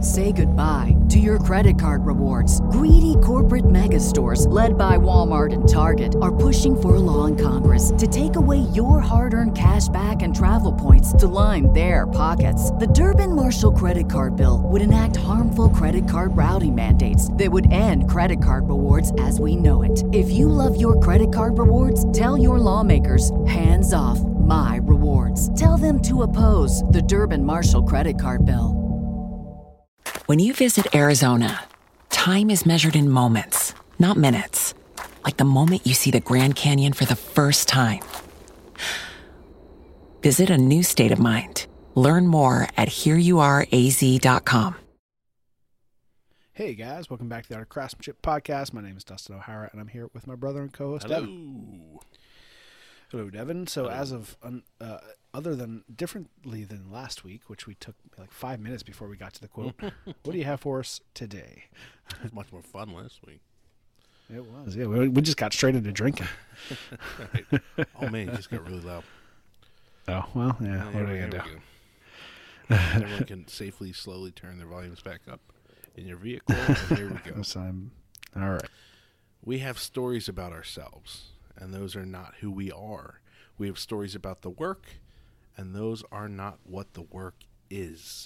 Say goodbye to your credit card rewards. Greedy corporate mega stores, led by Walmart and Target, are pushing for a law in Congress to take away your hard-earned cash back and travel points to line their pockets. The Durbin-Marshall credit card bill would enact harmful credit card routing mandates that would end credit card rewards as we know it. If you love your credit card rewards, tell your lawmakers, hands off my rewards. Tell them to oppose the Durbin-Marshall credit card bill. When you visit Arizona, time is measured in moments, not minutes. Like the moment you see the Grand Canyon for the first time. Visit a new state of mind. Learn more at hereyouareaz.com. Hey guys, welcome back to the Art of Craftsmanship podcast. My name is Dustin O'Hara, and I'm here with my brother and co-host Devin. Hello, Devin. So as of, other than, differently than last week, which we took like 5 minutes before we got to the quote, what do you have for us today? It was much more fun last week. It was, yeah. We just got straight into drinking. Right. Oh man, it just got really loud. Oh, well, yeah. What are we going to do? Everyone can safely, slowly turn their volumes back up in your vehicle. And here we go. All right. We have stories about ourselves, and those are not who we are. We have stories about the work, and those are not what the work is.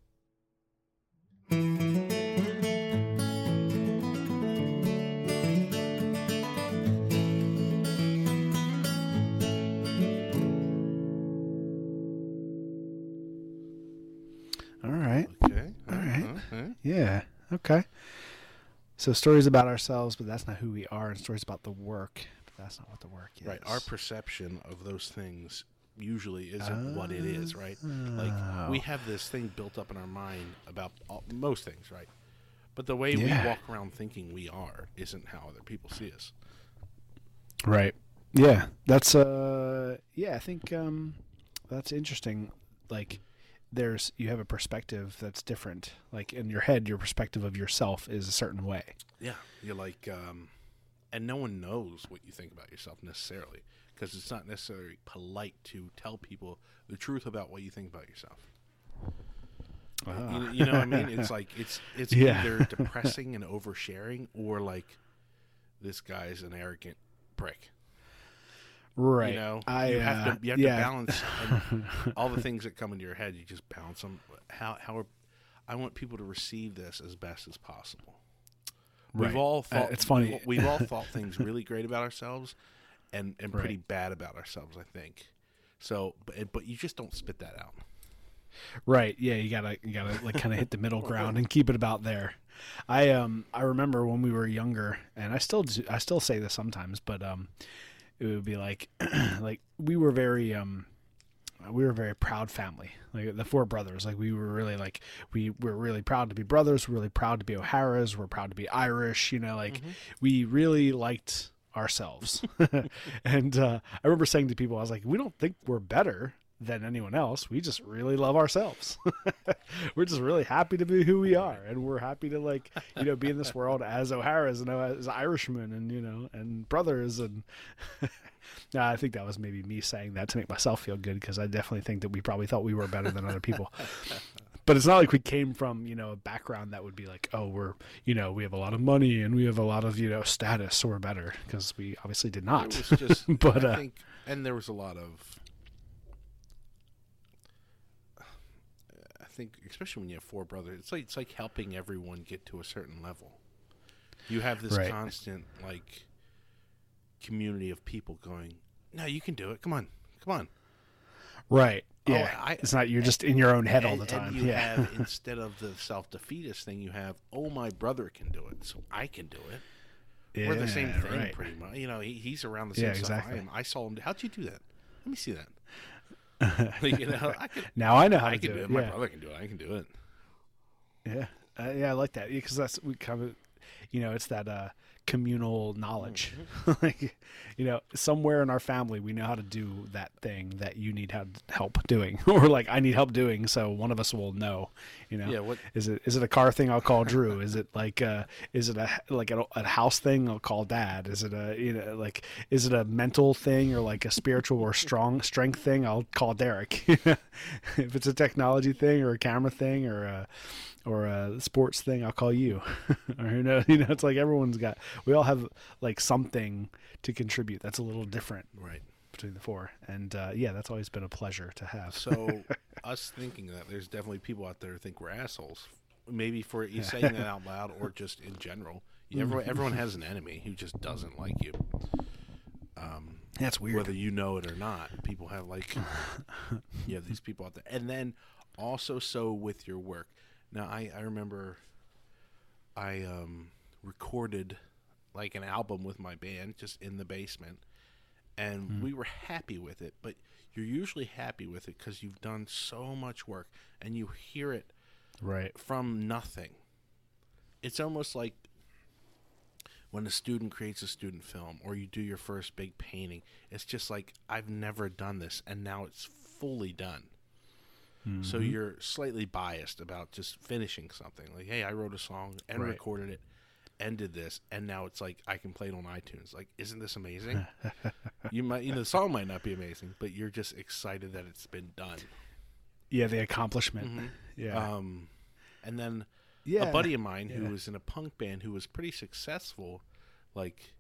All right. Okay. All right. Okay. Yeah. Okay. So stories about ourselves, but that's not who we are, and stories about the work, but that's not what the work is. Right. Our perception of those things usually isn't what it is, right? Like, we have this thing built up in our mind about most things, right? But the way we walk around thinking we are isn't how other people see us. Right. Yeah. That's I think that's interesting. Like, you have a perspective that's different. Like, in your head, your perspective of yourself is a certain way. Yeah. You're like, and no one knows what you think about yourself necessarily, because it's not necessarily polite to tell people the truth about what you think about yourself. You know what I mean? It's like it's either depressing and oversharing, or like, this guy's an arrogant prick. Right. You know, you have to balance all the things that come into your head. You just balance them. I want people to receive this as best as possible. Right. We've all thought it's funny. We've all thought things really great about ourselves, and pretty bad about ourselves, I think. So, but you just don't spit that out. Right. Yeah. You gotta like kind of hit the middle ground and keep it about there. I remember when we were younger, and I still say this sometimes, but it would be like like we were a very proud family, like the four brothers. Like, we were really we were really proud to be brothers. We're really proud to be O'Haras. We're proud to be Irish. You know, like we really liked ourselves. And I remember saying to people, I was like, we don't think we're better than anyone else. We just really love ourselves. We're just really happy to be who we are, and we're happy to be in this world as O'Haras and as Irishmen, and and brothers. And I think that was maybe me saying that to make myself feel good, because I definitely think that we probably thought we were better than other people. But it's not like we came from, a background that would be like, oh, we're, we have a lot of money and we have a lot of, status, so we're better, because we obviously did not. It was just, but I think, and there was a lot of, I think, especially when you have four brothers, it's like helping everyone get to a certain level. You have this constant, community of people going, no, you can do it. Come on. Right. Yeah. It's not, you're just in your own head all the time. And you have, instead of the self-defeatist thing, you have, oh, my brother can do it, so I can do it. We're the same thing, pretty much. He's around the same stuff I am. I saw him. How'd you do that? Let me see that. Now I know how to do it. My brother can do it. I can do it. Yeah. I like that, because we kind of, it's that communal knowledge. Somewhere in our family we know how to do that thing that you need help doing, or I need help doing, so one of us will know. What is it? A car thing? I'll call Drew. Is it is it a house thing? I'll call Dad. Is it is it a mental thing, or a spiritual or strength thing? I'll call Derek. If it's a technology thing, or a camera thing, or sports thing, I'll call you. Or who knows? It's like we all have like something to contribute that's a little different, Right. between the four. And that's always been a pleasure to have. So us thinking that, there's definitely people out there who think we're assholes. Maybe for you saying that out loud, or just in general. Everyone has an enemy who just doesn't like you. That's weird. Whether you know it or not, people have like, these people out there. And then also, so with your work. Now, I remember I recorded like an album with my band just in the basement, and we were happy with it. But you're usually happy with it because you've done so much work, and you hear it right from nothing. It's almost like when a student creates a student film, or you do your first big painting. It's just like, I've never done this, and now it's fully done. So you're slightly biased about just finishing something. Like, hey, I wrote a song and recorded it and did this, and now it's like I can play it on iTunes. Like, isn't this amazing? The song might not be amazing, but you're just excited that it's been done. Yeah, the accomplishment. Yeah. And then a buddy of mine who was in a punk band who was pretty successful, like,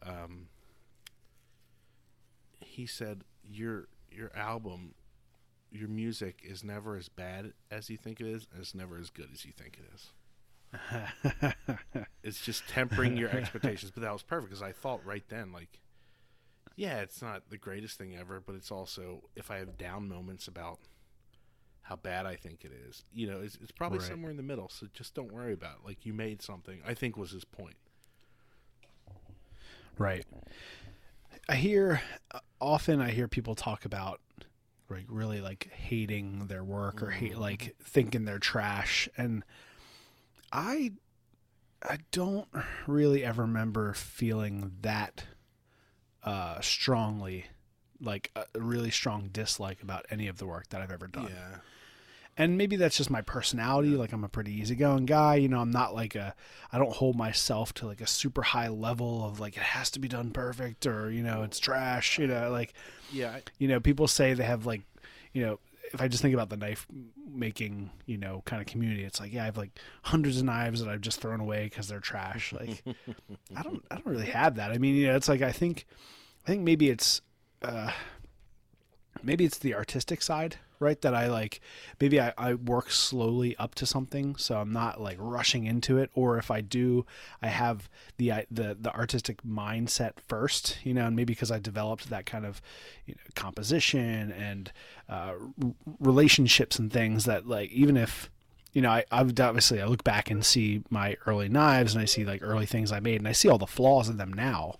he said, your album, your music is never as bad as you think it is, and it's never as good as you think it is. It's just tempering your expectations. But that was perfect, because I thought right then, like, yeah, it's not the greatest thing ever, but it's also, if I have down moments about how bad I think it is, it's probably somewhere in the middle. So just don't worry about it. Like, you made something, I think was his point. Right. I often hear people talk about like really like hating their work, or like thinking they're trash. And I don't really ever remember feeling that strongly, like a really strong dislike about any of the work that I've ever done. Yeah. And maybe that's just my personality. Like, I'm a pretty easygoing guy. I'm not like I don't hold myself to like a super high level of like, it has to be done perfect, or, it's trash, like, people say they have like, if I just think about the knife making, kind of community, it's like, I have like hundreds of knives that I've just thrown away because they're trash. Like, I don't really have that. I mean, it's like, I think maybe it's the artistic side, right? That I like, maybe I work slowly up to something, so I'm not like rushing into it. Or if I do, I have the artistic mindset first, and maybe because I developed that kind of composition and relationships and things that, like, even if I obviously I look back and see my early knives, and I see like early things I made, and I see all the flaws in them now.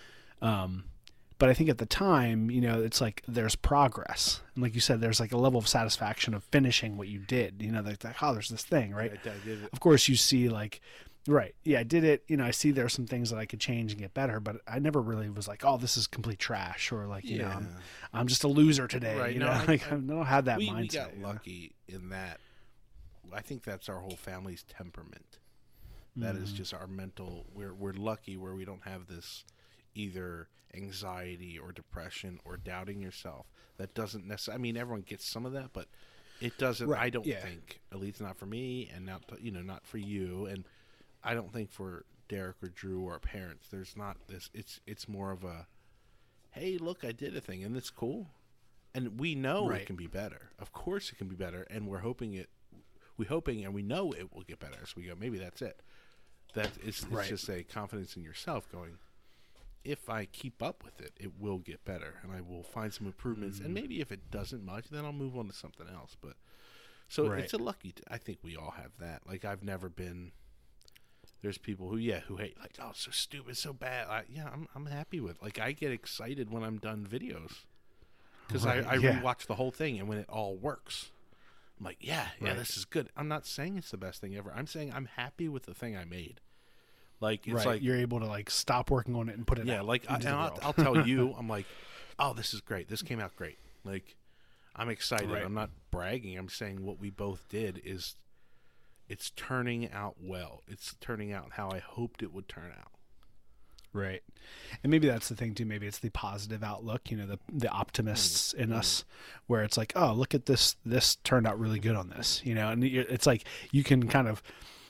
But I think at the time, it's like there's progress. And like you said, there's like a level of satisfaction of finishing what you did. Like, oh, there's this thing, right? I did it. Of course, you see like, right, yeah, I did it. I see there's some things that I could change and get better, but I never really was like, oh, this is complete trash, or like, I'm just a loser today. Right. I don't have that mindset. We got lucky in that. I think that's our whole family's temperament. That is just our mental. We're lucky where we don't have this either anxiety or depression or doubting yourself. That doesn't necessarily, I mean, everyone gets some of that, but it doesn't, I don't think, at least not for me, and not for you, and I don't think for Derek or Drew or our parents. There's not this, it's more of a, hey, look, I did a thing, and it's cool. And we know it can be better. Of course it can be better, and we're hoping and we know it will get better. So we go, maybe that's it. It's just a confidence in yourself going, if I keep up with it, it will get better, and I will find some improvements. And maybe if it doesn't much, then I'll move on to something else. But so it's a lucky. I think we all have that. Like, I've never been. There's people who hate, like, oh, it's so stupid, so bad. I'm happy with. Like, I get excited when I'm done videos because I rewatch the whole thing, and when it all works, I'm like, this is good. I'm not saying it's the best thing ever. I'm saying I'm happy with the thing I made. Like, it's like you're able to like stop working on it and put it out. Yeah, like I'll tell you, I'm like, oh, this is great. This came out great. Like, I'm excited. Right. I'm not bragging. I'm saying what we both did is, it's turning out well. It's turning out how I hoped it would turn out. Right. And maybe that's the thing too. Maybe it's the positive outlook, the optimists in us, where it's like, oh, look at this. This turned out really good on this, and it's like you can kind of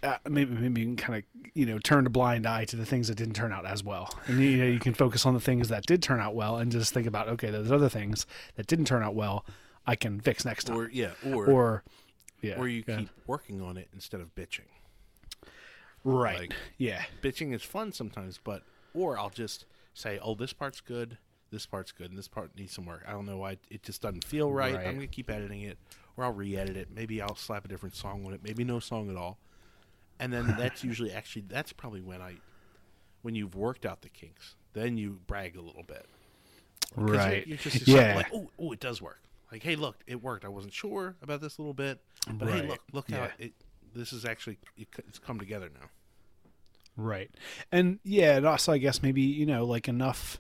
maybe you can kind of turn a blind eye to the things that didn't turn out as well, and you can focus on the things that did turn out well, and just think about, okay, those other things that didn't turn out well, I can fix next time. Or you keep working on it instead of bitching. Right. Like, yeah. Bitching is fun sometimes, or I'll just say, oh, this part's good, and this part needs some work. I don't know why it just doesn't feel right. I'm going to keep editing it, or I'll re-edit it. Maybe I'll slap a different song on it. Maybe no song at all. And then that's usually that's probably when you've worked out the kinks. Then you brag a little bit. Right. You're just like, oh, it does work. Like, hey, look, it worked. I wasn't sure about this little bit, but hey, look how this is actually it's come together now. Right. And and also I guess maybe, like enough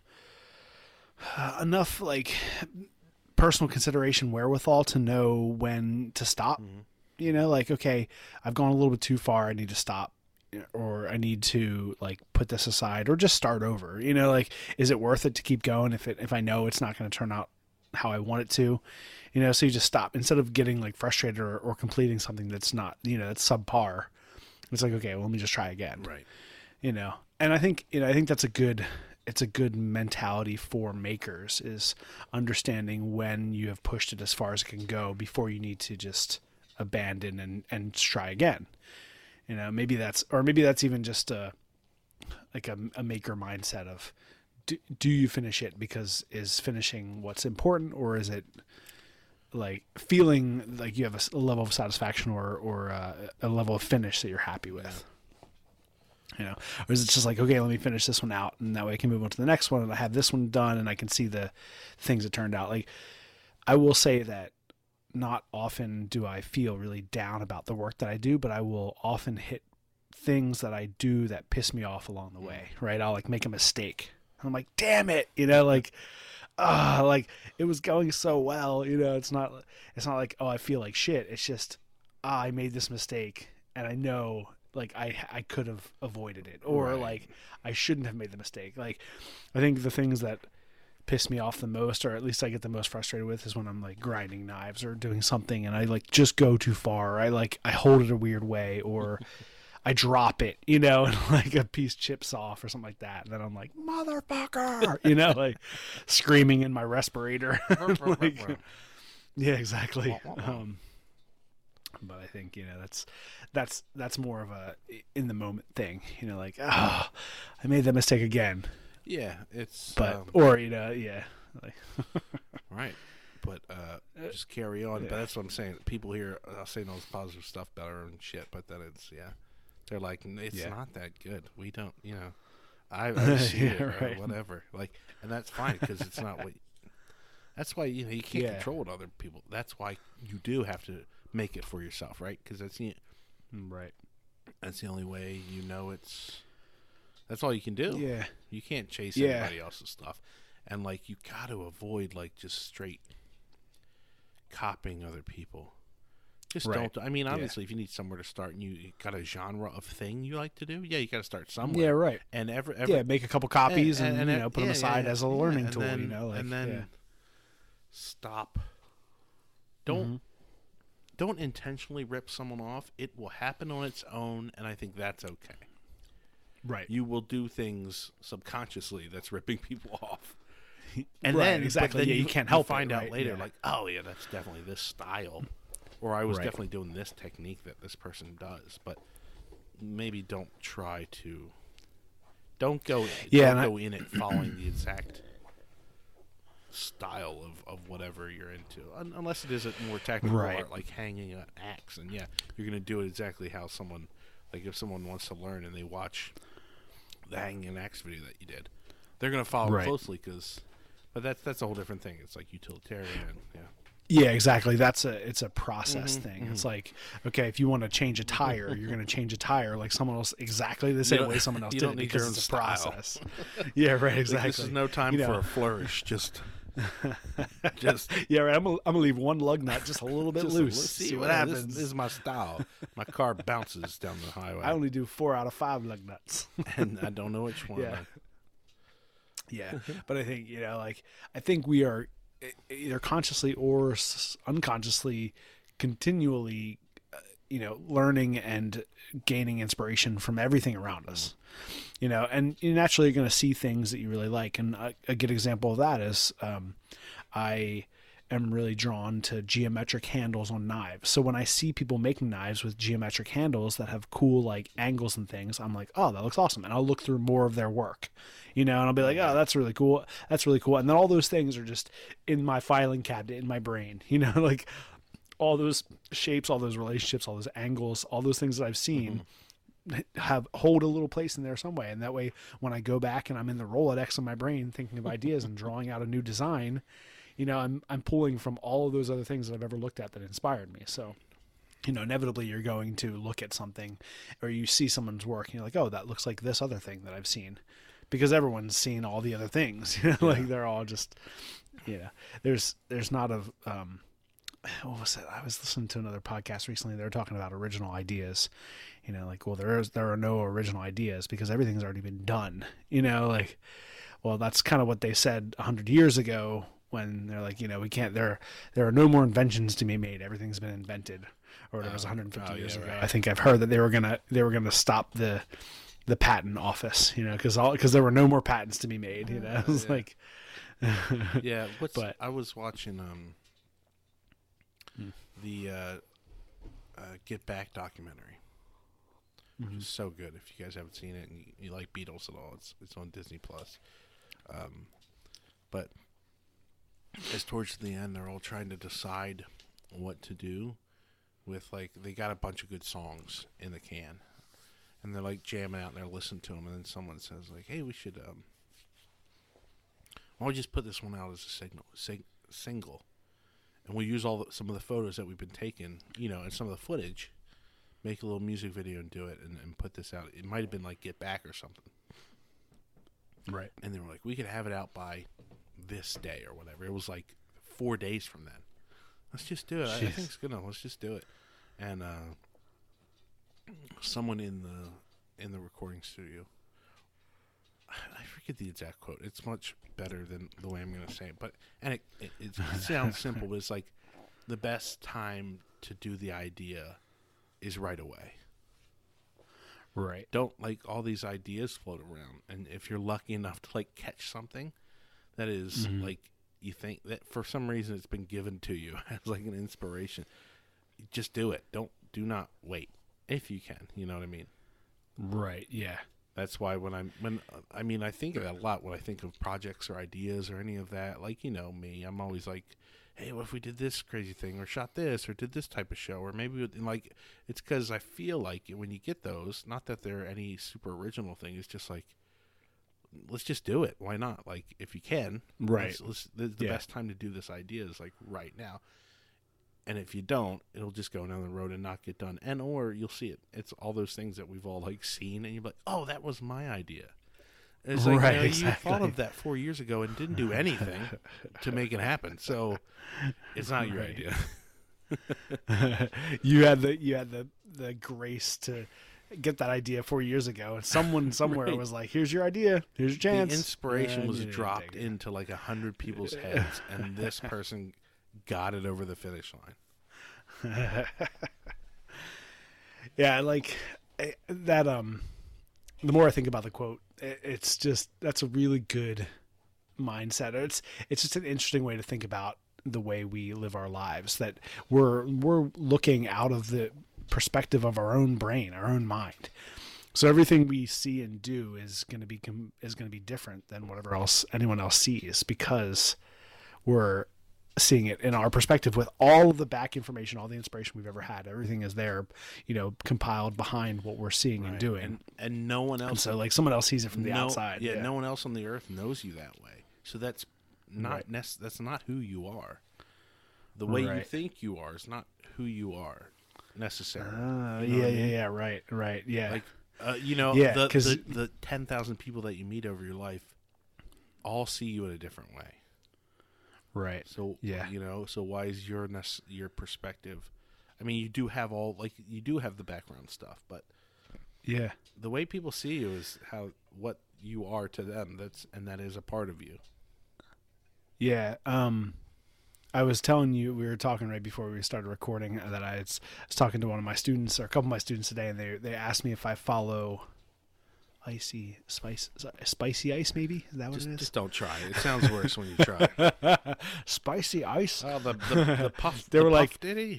like personal consideration wherewithal to know when to stop. Like, okay, I've gone a little bit too far, I need to stop, or I need to like put this aside or just start over. Like, is it worth it to keep going if I know it's not going to turn out how I want it to? So you just stop instead of getting like frustrated or completing something that's not, that's subpar. It's like, okay, well, let me just try again. Right. And I think that's a good mentality for makers, is understanding when you have pushed it as far as it can go before you need to just abandon and try again. Maybe that's even just a maker mindset of, do you finish it because is finishing what's important, or is it like feeling like you have a level of satisfaction or a level of finish that you're happy with? Or is it just like, okay, let me finish this one out, and that way I can move on to the next one, and I have this one done, and I can see the things that turned out. Like, I will say that not often do I feel really down about the work that I do, but I will often hit things that I do that piss me off along the way, right? I'll like make a mistake. I'm like, damn it, like it was going so well, it's not like, oh, I feel like shit. It's just, I made this mistake, and I know like I could have avoided it, or like I shouldn't have made the mistake. Like, I think the things that piss me off the most, or at least I get the most frustrated with, is when I'm like grinding knives or doing something and I like just go too far. I hold it a weird way, or I drop it, and like a piece chips off or something like that. And then I'm like, motherfucker, like screaming in my respirator. Like, yeah, exactly. But I think, that's more of a in the moment thing, like, I made that mistake again. Yeah, it's like right. But just carry on. Yeah. But that's what I'm saying. People here are saying all this positive stuff about our own shit, but then it's they're like, it's not that good. We don't, I see it or whatever. Like, and that's fine because it's not what. That's why you can't control what other people. That's why you do have to make it for yourself, right? Because that's right. That's the only way it's. That's all you can do. Yeah. You can't chase anybody else's stuff. And, like, you got to avoid, like, just straight copying other people. Just don't. I mean, obviously, if you need somewhere to start and you got a genre of thing you like to do, you got to start somewhere. Yeah, right. And make a couple copies and put them aside as a learning tool, and then stop. Don't intentionally rip someone off. It will happen on its own, and I think that's okay. Right. You will do things subconsciously that's ripping people off. And then you can't help find out later, like, oh yeah, that's definitely this style. Or I was definitely doing this technique that this person does. But maybe don't try to go in it following the exact style of whatever you're into. Unless it is a more technical art, like hanging an axe, and you're gonna do it exactly how someone, like if someone wants to learn and they watch the hanging an axe video that you did, they're going to follow closely but that's a whole different thing. It's like utilitarian. Yeah, exactly. It's a process thing. It's like, okay, if you want to change a tire, you're going to change a tire like someone else, exactly the same way someone else did it, because it's a process. Yeah, right, exactly. Like, this is no time for a flourish. Just yeah, right. I'm gonna leave one lug nut just a little bit loose. See what happens. This is my style. My car bounces down the highway. I only do 4 out of 5 lug nuts, and I don't know which one. Yeah. But I think I think we are either consciously or unconsciously continually learning and gaining inspiration from everything around us, and you naturally are going to see things that you really like. And a good example of that is I am really drawn to geometric handles on knives. So when I see people making knives with geometric handles that have cool like angles and things, I'm like, oh, that looks awesome. And I'll look through more of their work, and I'll be like, oh, that's really cool. That's really cool. And then all those things are just in my filing cabinet in my brain, like all those shapes, all those relationships, all those angles, all those things that I've seen hold a little place in there some way. And that way, when I go back and I'm in the Rolodex of my brain thinking of ideas and drawing out a new design, I'm pulling from all of those other things that I've ever looked at that inspired me. So, inevitably you're going to look at something or you see someone's work and you're like, oh, that looks like this other thing that I've seen, because everyone's seen all the other things, like they're all just, there's not a, what was it? I was listening to another podcast recently. They were talking about original ideas, like, well, there are no original ideas because everything's already been done, like, well, that's kind of what they said 100 years ago when they're like, we can't, there are no more inventions to be made. Everything's been invented, or it was 150 years ago. Right. I think I've heard that they were gonna stop the patent office, because there were no more patents to be made. It was like, yeah. I was watching the Get Back documentary, which is so good. If you guys haven't seen it and you like Beatles at all, it's on Disney Plus. But as towards the end, they're all trying to decide what to do with, like, they got a bunch of good songs in the can, and they're like jamming out and they're listening to them, and then someone says like, hey, we should why don't we just put this one out as a single, and we'll use some of the photos that we've been taking, and some of the footage, make a little music video and do it, and put this out. It might have been like Get Back or something, right? And they were like, we could have it out by this day or whatever. It was like 4 days from then. Let's just do it. I think it's gonna. Let's just do it. And someone in the recording studio, I forget the exact quote. It's much better than the way I'm gonna say it. But it sounds simple, but it's like the best time to do the idea is right away. Right. Don't like all these ideas float around, and if you're lucky enough to like catch something that is like, you think that for some reason it's been given to you as like an inspiration, just do it. Do not wait if you can. You know what I mean? Right. Yeah. That's why I think of that a lot when I think of projects or ideas or any of that. Like, me, I'm always like, hey, what if we did this crazy thing or shot this or did this type of show, or maybe like, it's because I feel like when you get those, not that they're any super original thing, it's just like, let's just do it. Why not? Like, if you can, right? The best time to do this idea is like right now. And if you don't, it'll just go down the road and not get done. And or you'll see it. It's all those things that we've all like seen, and you're like, oh, that was my idea. And it's like, right, you thought of that 4 years ago and didn't do anything to make it happen. So it's not your idea. You had the grace to get that idea 4 years ago, and someone somewhere was like, here's your idea, here's your chance. The inspiration was dropped into like 100 people's heads, and this person got it over the finish line. Yeah, like that. The more I think about the quote, it's just, that's a really good mindset. It's just an interesting way to think about the way we live our lives, that we're looking out of the perspective of our own brain, our own mind. So everything we see and do is going to be different than whatever else anyone else sees, because we're seeing it in our perspective with all of the back information, all the inspiration we've ever had. Everything is there, compiled behind what we're seeing and doing. And no one else. And so like someone else sees it from the outside. Yeah, no one else on the earth knows you that way. So that's not that's not who you are. The way you think you are is not who you are necessarily. Right. Yeah. Like the 10,000 people that you meet over your life all see you in a different way. Right. So so why is your perspective? I mean, you do have the background stuff, but yeah, the way people see you is what you are to them. That is a part of you. Yeah. I was telling you, we were talking right before we started recording that I was talking to one of my students, or a couple of my students today, and they asked me if I follow spicy ice, maybe? Is that what it is? Just don't try. It sounds worse when you try. Spicy ice? Oh, the puff. They were like, puff Diddy.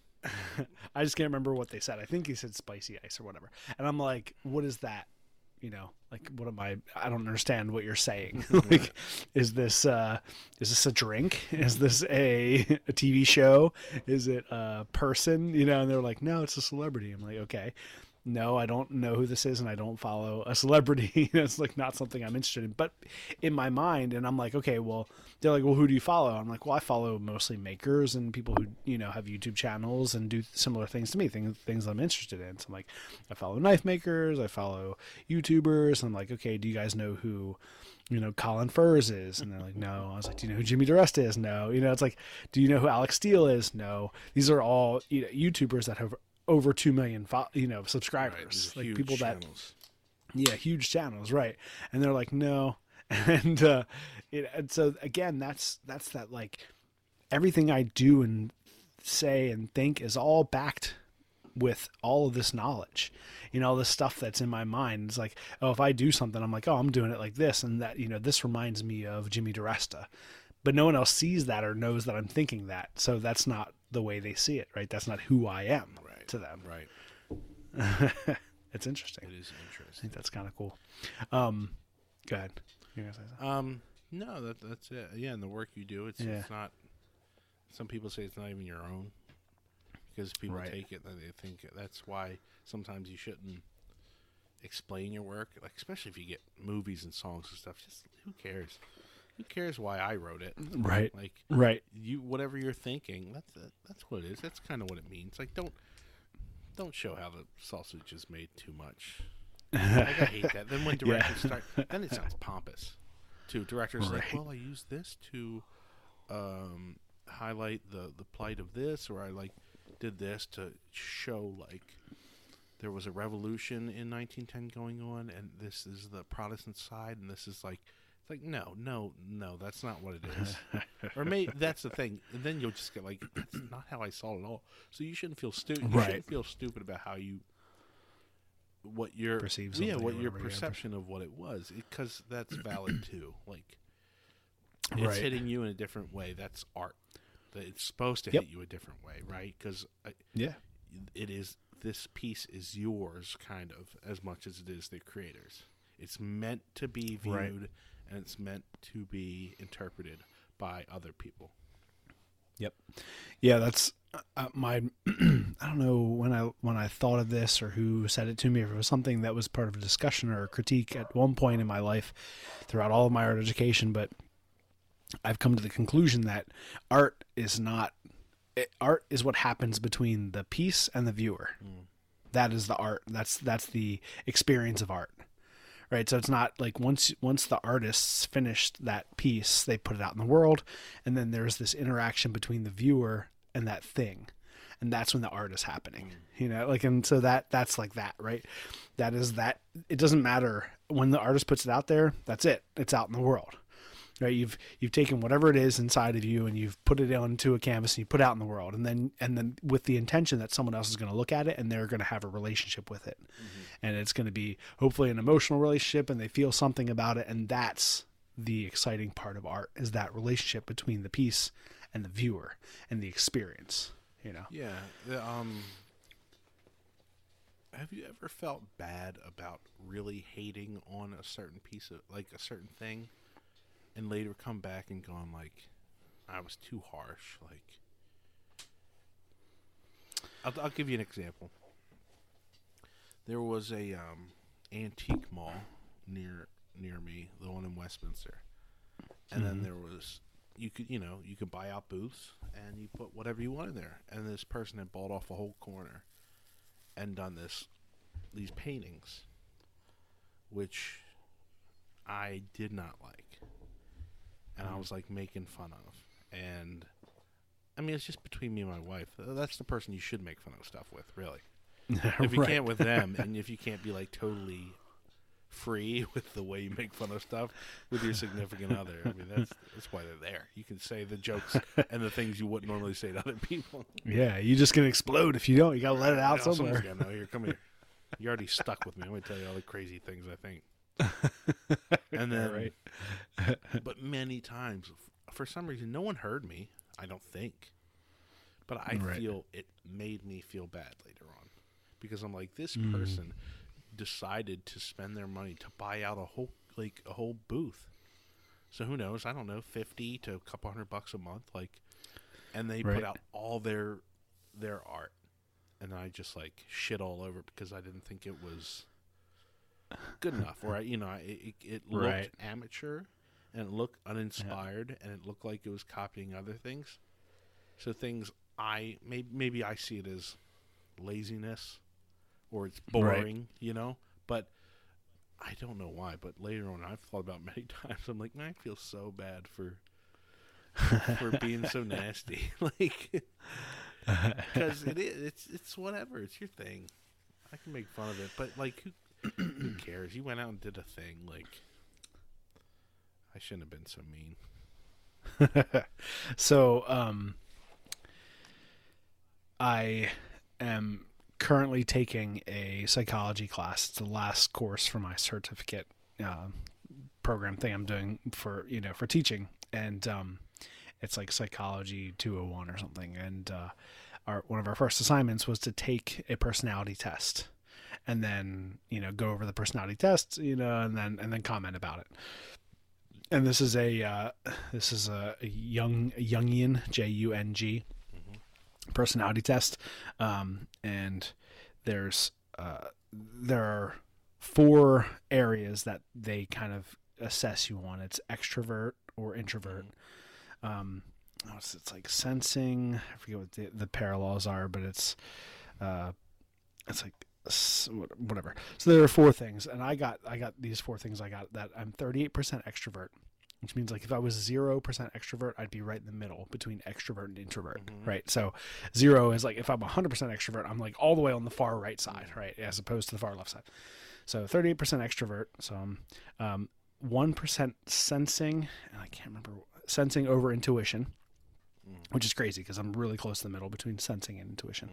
I just can't remember what they said. I think he said spicy ice or whatever. And I'm like, what is that? Like, what am I don't understand what you're saying. Like, is this a drink? Is this a TV show? Is it a person? And they're like, no, it's a celebrity. I'm like, okay. No, I don't know who this is, and I don't follow a celebrity. It's like not something I'm interested in. But in my mind, and I'm like, okay, well, they're like, well, who do you follow? I'm like, well, I follow mostly makers and people who, have YouTube channels and do similar things to me, things I'm interested in. So I'm like, I follow knife makers, I follow YouTubers. And I'm like, okay, do you guys know who, Colin Furs is? And they're like, no. I was like, do you know who Jimmy DeResta is? No. It's like, do you know who Alex Steele is? No. These are all YouTubers that have over 2 million, subscribers, right, like people channels. Huge channels. Right. And they're like, no. And, and so again, that's that, like, everything I do and say and think is all backed with all of this knowledge, this stuff that's in my mind. It's like, oh, if I do something, I'm like, oh, I'm doing it like this. And that, this reminds me of Jimmy DeResta, but no one else sees that or knows that I'm thinking that. So that's not the way they see it. Right. That's not who I am. To them. Right. It's interesting. It is I interesting. think that's kind of cool. Go ahead. You're gonna say something? No, that's it. Yeah, and the work you do, it's not. Some people say it's not even your own, because people take it and they think that's why sometimes you shouldn't explain your work, like especially if you get movies and songs and stuff. Just who cares? Who cares why I wrote it? Right. Like right. You whatever you're thinking, that's what it is. That's kind of what it means. Like don't show how the sausage is made too much. Like, I hate that. Then when directors start, then it sounds pompous. Too directors like, well, I used this to highlight the plight of this, or I did this to show there was a revolution in 1910 going on, and this is the Protestant side, and this is it's like no, that's not what it is. Or maybe that's the thing. And then you'll just get that's not how I saw it at all. So you shouldn't feel stupid. You shouldn't feel stupid about what your perceive something. What your perception of what it was, because that's valid too. It's hitting you in a different way. That's art. It's supposed to hit you a different way, right? Because it is. This piece is yours, kind of, as much as it is the creator's. It's meant to be viewed, and it's meant to be interpreted by other people. Yep. Yeah, that's my. I don't know when I thought of this or who said it to me, if it was something that was part of a discussion or a critique at one point in my life throughout all of my art education, but I've come to the conclusion that art is what happens between the piece and the viewer. That is the art. That's the experience of art. Right. So it's not like once the artists finished that piece, they put it out in the world, and then there's this interaction between the viewer and that thing. And that's when the art is happening, and so that's like that, right? That is that. It doesn't matter when the artist puts it out there. That's it. It's out in the world, right? You've taken whatever it is inside of you and you've put it onto a canvas and you put it out in the world, and then with the intention that someone else is going to look at it and they're going to have a relationship with it, and it's going to be hopefully an emotional relationship, and they feel something about it, and that's the exciting part of art, is that relationship between the piece and the viewer and the experience. Yeah. Have you ever felt bad about really hating on a certain piece of a certain thing, and later come back and gone I was too harsh? I'll give you an example. There was a antique mall near me, the one in Westminster, and then there was. You could buy out booths and you put whatever you wanted there. And this person had bought off a whole corner and done these paintings, which I did not like, and I was making fun of. And I mean, it's just between me and my wife. That's the person you should make fun of stuff with, really. If you can't with them, and if you can't be totally free with the way you make fun of stuff with your significant other. I mean, that's why they're there. You can say the jokes and the things you wouldn't normally say to other people. Yeah, you just gonna explode if you don't. You gotta let it out somewhere. Someone's gotta know. Here, come here. You're already stuck with me. I'm gonna tell you all the crazy things I think. And then, right. But many times, for some reason, no one heard me. I don't think, but I feel it made me feel bad later on because I'm like, this person decided to spend their money to buy out a whole booth. So who knows? I don't know, $50 to a couple $100 a month, and they put out all their art, and I just shit all over it because I didn't think it was good enough, or it looked amateur, and it looked uninspired, and it looked like it was copying other things. So things maybe I see it as laziness, or it's boring, but I don't know why. But later on, I've thought about many times. I'm like, man, I feel so bad for being so nasty, because it's whatever. It's your thing. I can make fun of it, but who cares? You went out and did a thing. I shouldn't have been so mean. So, I am currently taking a psychology class. It's the last course for my certificate program thing I'm doing for teaching, and it's like Psychology 201 or something. And one of our first assignments was to take a personality test, and then go over the personality test, and then comment about it. And this is a Jungian, Jung, personality test, and there are 4 areas that they kind of assess you on. It's extrovert or introvert. It's like sensing. I forget what the parallels are, but it's whatever. So there are 4 things, and I got these 4 things. I got that I'm 38% extrovert, which means if I was 0% extrovert, I'd be right in the middle between extrovert and introvert, right? So 0 is if I'm 100% extrovert, I'm all the way on the far right side, right, as opposed to the far left side. So 38% extrovert. So I'm 1% sensing, and I can't remember, sensing over intuition, which is crazy because I'm really close to the middle between sensing and intuition.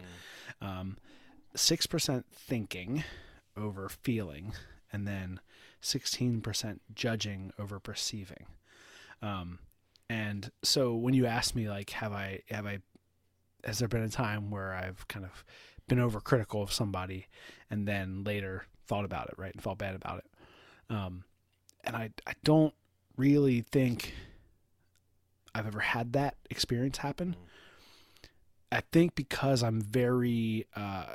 6% thinking over feeling, and then 16% judging over perceiving. And so when you ask me has there been a time where I've kind of been overcritical of somebody and then later thought about it, right, and felt bad about it? And I don't really think I've ever had that experience happen. I think because I'm very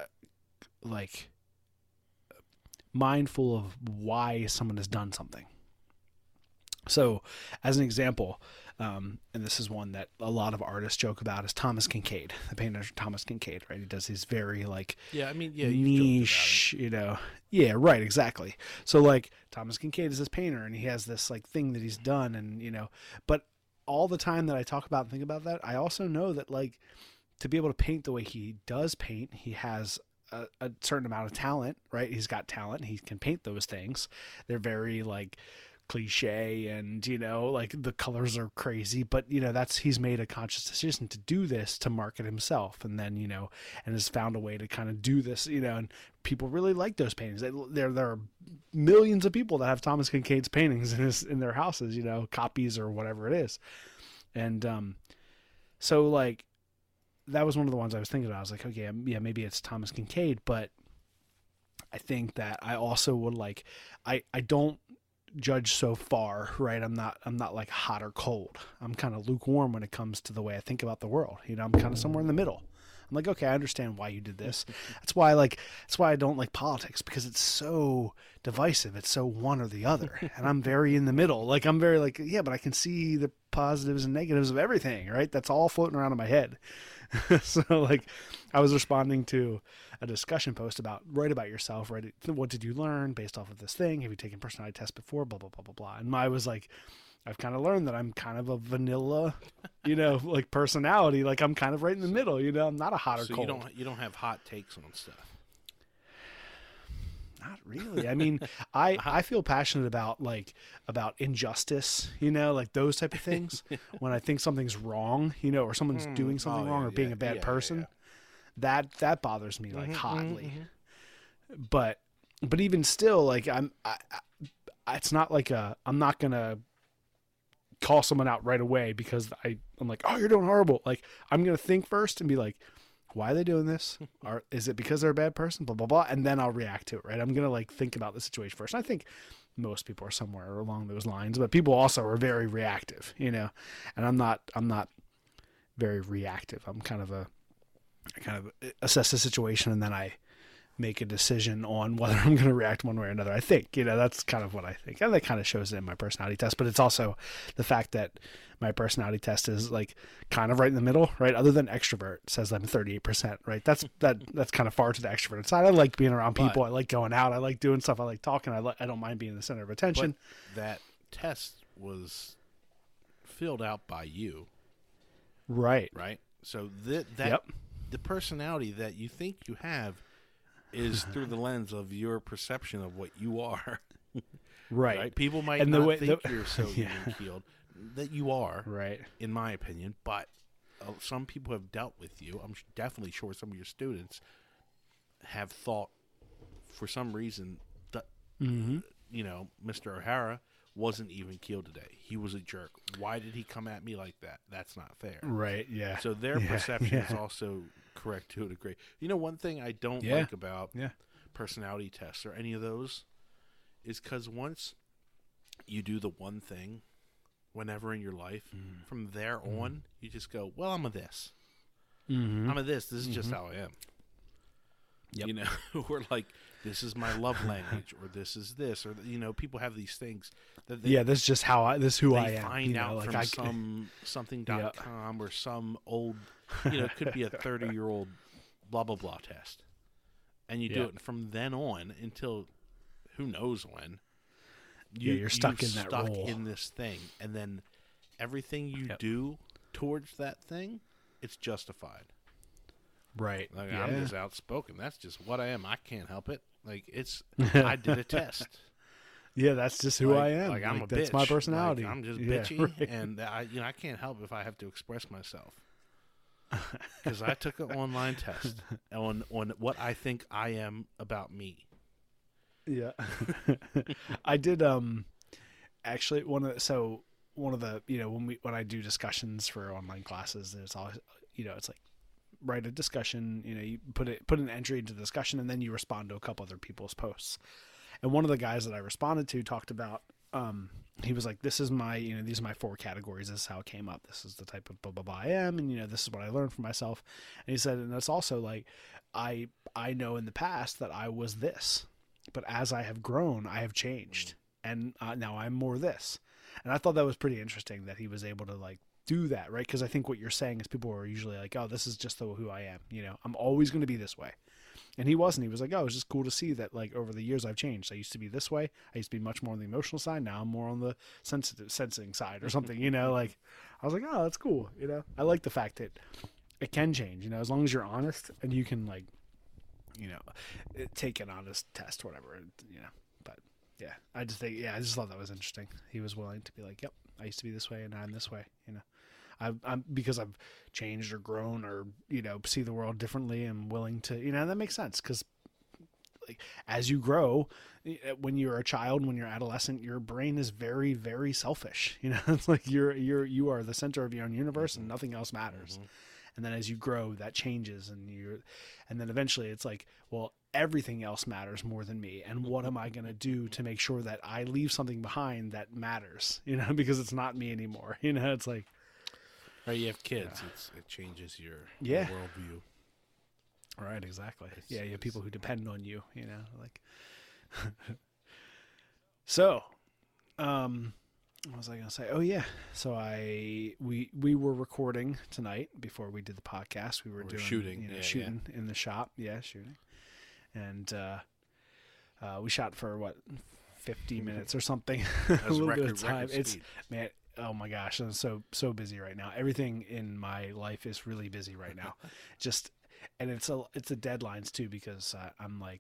mindful of why someone has done something. So as an example, and this is one that a lot of artists joke about, is Thomas Kinkade, the painter Thomas Kinkade, right? He does these very niche, yeah, right, exactly. So Thomas Kinkade is this painter, and he has this thing that he's done, and but all the time that I talk about and think about that, I also know that to be able to paint the way he does paint, he has a certain amount of talent, right? He's got talent. He can paint those things. They're very cliche, and the colors are crazy, but he's made a conscious decision to do this to market himself, and then and has found a way to kind of do this, and people really like those paintings. There are millions of people that have Thomas Kinkade's paintings in their houses, copies or whatever it is. And so that was one of the ones I was thinking about. I was okay, yeah, maybe it's Thomas Kinkade, but I think that I also would I don't judge so far, right? I'm not hot or cold. I'm kind of lukewarm when it comes to the way I think about the world. I'm kind of somewhere in the middle. I'm okay, I understand why you did this. That's why I don't like politics, because it's so divisive. It's so one or the other. And I'm very in the middle. I'm very yeah, but I can see the positives and negatives of everything, right? That's all floating around in my head. So I was responding to a discussion post about write about yourself, right? What did you learn based off of this thing? Have you taken personality tests before? Blah, blah, blah, blah, blah. And I was I've kind of learned that I'm kind of a vanilla, personality. I'm kind of right in the middle, I'm not a hot or cold. You don't have hot takes on stuff. Not really. I mean, I feel passionate about injustice, like those type of things. When I think something's wrong, or someone's doing something wrong or being a bad person, that bothers me like hotly. But even still, like it's not like I'm not gonna call someone out right away because I'm like, oh, you're doing horrible. Like, I'm gonna think first and be like, why are they doing this? Or is it because they're a bad person? Blah blah blah, and then I'll react to it. Right? I'm gonna think about the situation first. And I think most people are somewhere along those lines, but people also are very reactive, and I'm not very reactive. I kind of assess the situation and then I make a decision on whether I'm going to react one way or another. I think, that's kind of what I think. And that kind of shows it in my personality test, but it's also the fact that my personality test is kind of right in the middle, right? Other than extrovert says I'm 38%, right? That's kind of far to the extroverted side. I like being around people. I like going out. I like doing stuff. I like talking. I don't mind being the center of attention. But that test was filled out by you. Right. Right. So the personality that you think you have is through the lens of your perception of what you are. Right. People might not think you're so even-keeled that you are, right? In my opinion, but some people have dealt with you. I'm definitely sure some of your students have thought for some reason that, Mr. O'Hara wasn't even-keeled today. He was a jerk. Why did he come at me like that? That's not fair. Right, yeah. So their perception is also correct to a degree. One thing I don't like about personality tests or any of those is because once you do the one thing, whenever in your life, from there on, you just go, well, I'm a this. I'm a this. This is just how I am. Yep. Or this is my love language, or this is this, or people have these things that this is just this is who I am. They find out from something.com or some old, it could be a 30-year-old blah blah blah test, and you do it from then on until who knows when. You're stuck in that role. In this thing, and then everything you do towards that thing, it's justified. Right. I'm just outspoken. That's just what I am. I can't help it. I did a test. Yeah, that's just who I am. I'm a bitch. That's my personality. I'm just bitchy, right. And I can't help if I have to express myself. Because I took an online test on what I think I am about me. Yeah. I did actually one of the when I do discussions for online classes, there's always it's write a discussion, you put an entry into the discussion and then you respond to a couple other people's posts. And one of the guys that I responded to talked about he was like, this is my these are my 4 categories, this is how it came up, this is the type of blah blah blah I am, and this is what I learned for myself. And he said, and that's also I know in the past that I was this, but as I have grown, I have changed, and now I'm more this. And I thought that was pretty interesting that he was able to do that, right? Because I think what you're saying is people are usually like, oh, this is just who I am, I'm always going to be this way. And he wasn't. He was like, oh, it's just cool to see that over the years I've changed. I used to be this way. I used to be much more on the emotional side. Now I'm more on the sensing side or something, I was like, oh, that's cool. I like the fact that it can change, as long as you're honest and you can take an honest test, whatever, but yeah, I just thought that was interesting. He was willing to be like, yep, I used to be this way and now I'm this way, I'm because I've changed or grown or see the world differently and willing to that makes sense because as you grow, when you're a child, when you're adolescent, your brain is very, very selfish. It's like you are the center of your own universe and nothing else matters. And then as you grow, that changes, and then eventually it's like, well, everything else matters more than me. And what am I going to do to make sure that I leave something behind that matters? Because it's not me anymore. It's like. Right, you have kids. It changes your worldview. Right, exactly. You have people who depend on you. So, what was I going to say? Oh yeah. So we were recording tonight before we did the podcast. We were shooting in the shop. Yeah, shooting, and we shot for 50 minutes or something. A little bit of time. It's man. Oh my gosh, I'm so busy right now. Everything in my life is really busy right now. And it's the deadlines too, because I'm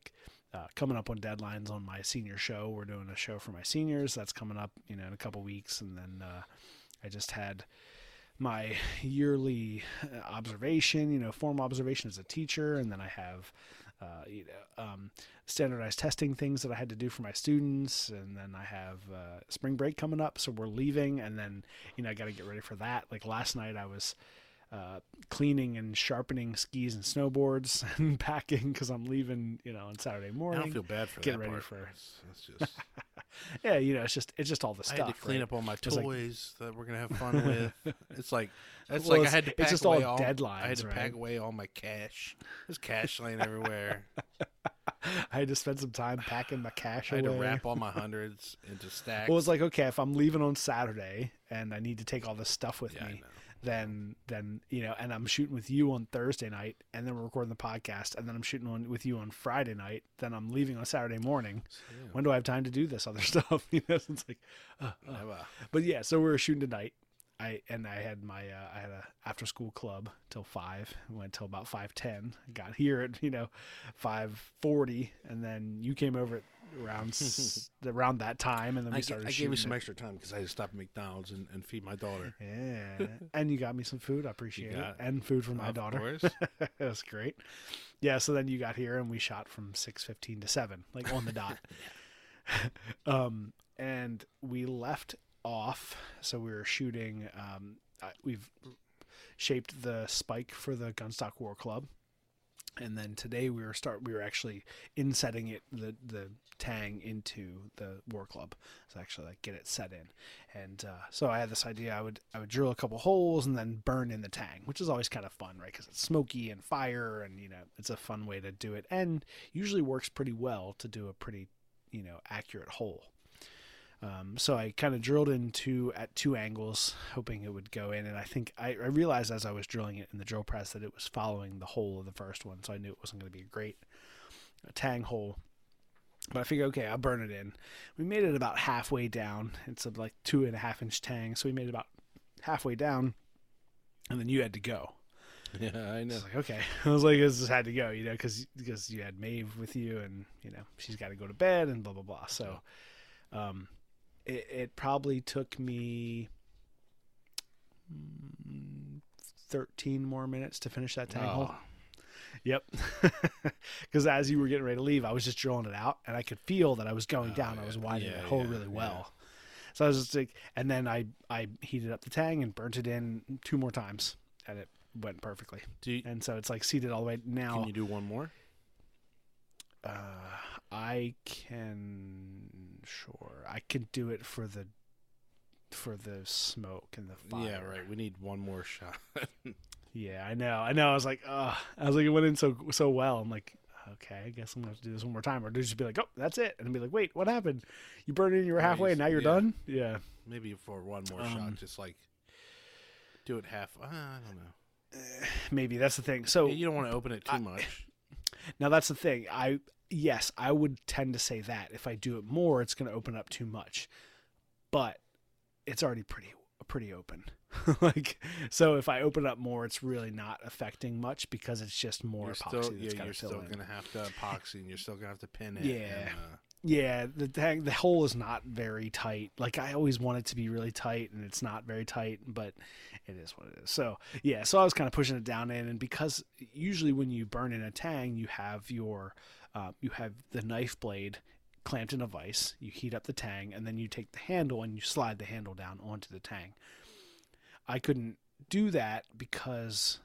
coming up on deadlines on my senior show. We're doing a show for my seniors that's coming up, in a couple weeks, and then I just had my yearly observation, formal observation as a teacher, and then I have standardized testing things that I had to do for my students, and then I have spring break coming up, so we're leaving, and then I got to get ready for that. Like last night I was cleaning and sharpening skis and snowboards and packing because I'm leaving on Saturday morning. I don't feel bad for getting that ready part. for It's just yeah, it's just all the stuff. I had to clean up all my Just like- toys that we're gonna have fun with. It's like Well, I had to pack it's just away all deadlines, I had to right? pack away all my cash. There's cash laying everywhere. I had to spend some time packing my cash I had away. to wrap all my hundreds into stacks. Well, it's like, okay, if I'm leaving on Saturday and I need to take all this stuff with Yeah, I me, know. then and I'm shooting with you on Thursday night, and then we're recording the podcast, and then I'm shooting with you on Friday night, then I'm leaving on Saturday morning. yeah. When do I have time to do this other stuff? So it's like, but yeah, so we were shooting tonight. I had my I had a after school club till 5. Went till about 5:10. Got here at 5:40, and then you came over at around that time, and then we started. I gave shooting you some it. extra time because I had to stop at McDonald's and feed my daughter. Yeah, and you got me some food. I appreciate it, got- and food for my Of daughter. course. That's great. Yeah, so then you got here, and we shot from 6:15 to 7, like on the dot. And we left off. So we were shooting. We've shaped the spike for the Gunstock War Club, and then today we were actually insetting it the tang into the War Club. So actually like get it set in, and so I had this idea. I would drill a couple holes and then burn in the tang, which is always kind of fun, right? Because it's smoky and fire, and it's a fun way to do it, and usually works pretty well to do a pretty accurate hole. So I kind of drilled at 2 angles, hoping it would go in. And I think I realized as I was drilling it in the drill press that it was following the hole of the first one. So I knew it wasn't going to be a great tang hole. But I figured, okay, I'll burn it in. We made it about halfway down. It's a like 2.5-inch tang. So we made it about halfway down, and then you had to go. Yeah, I I know. was like, okay. I was like, this just had to go, because you had Maeve with you, and she's got to go to bed and blah blah blah. So, it probably took me 13 more minutes to finish that tang hole. Yep. Because as you were getting ready to leave, I was just drilling it out, and I could feel that I was going down. I was widening that hole really well. So I was just like, and then I heated up the tang and burnt it in 2 more times, and it went perfectly. And so it's like seated all the way now. Can you do one more? I can do it for the smoke and the fire. Yeah, right. We need one more shot. Yeah, I know. I was like, it went in so well. I'm like, okay, I guess I'm gonna have to do this one more time, or just be like, oh, that's it, and be like, wait, what happened? You burned it in, you were halfway, and now you're done. Yeah, Maybe for one more shot, just like do it half. I don't know. maybe that's the thing. So You don't want to open it too much. now that's the thing. Yes, I would tend to say that if I do it more, it's going to open up too much, but it's already pretty open. So if I open up more, it's really not affecting much because it's just more You're epoxy still, that's got you're to fill still in. gonna have to epoxy, and you're still gonna have to pin it. Yeah. and, Yeah, the hole is not very tight. Like I always want it to be really tight, and it's not very tight, but it is what it is. So yeah, so I was kind of pushing it down in, and because usually when you burn in a tang, you have the knife blade clamped in a vise. You heat up the tang, and then you take the handle and you slide the handle down onto the tang. I couldn't do that because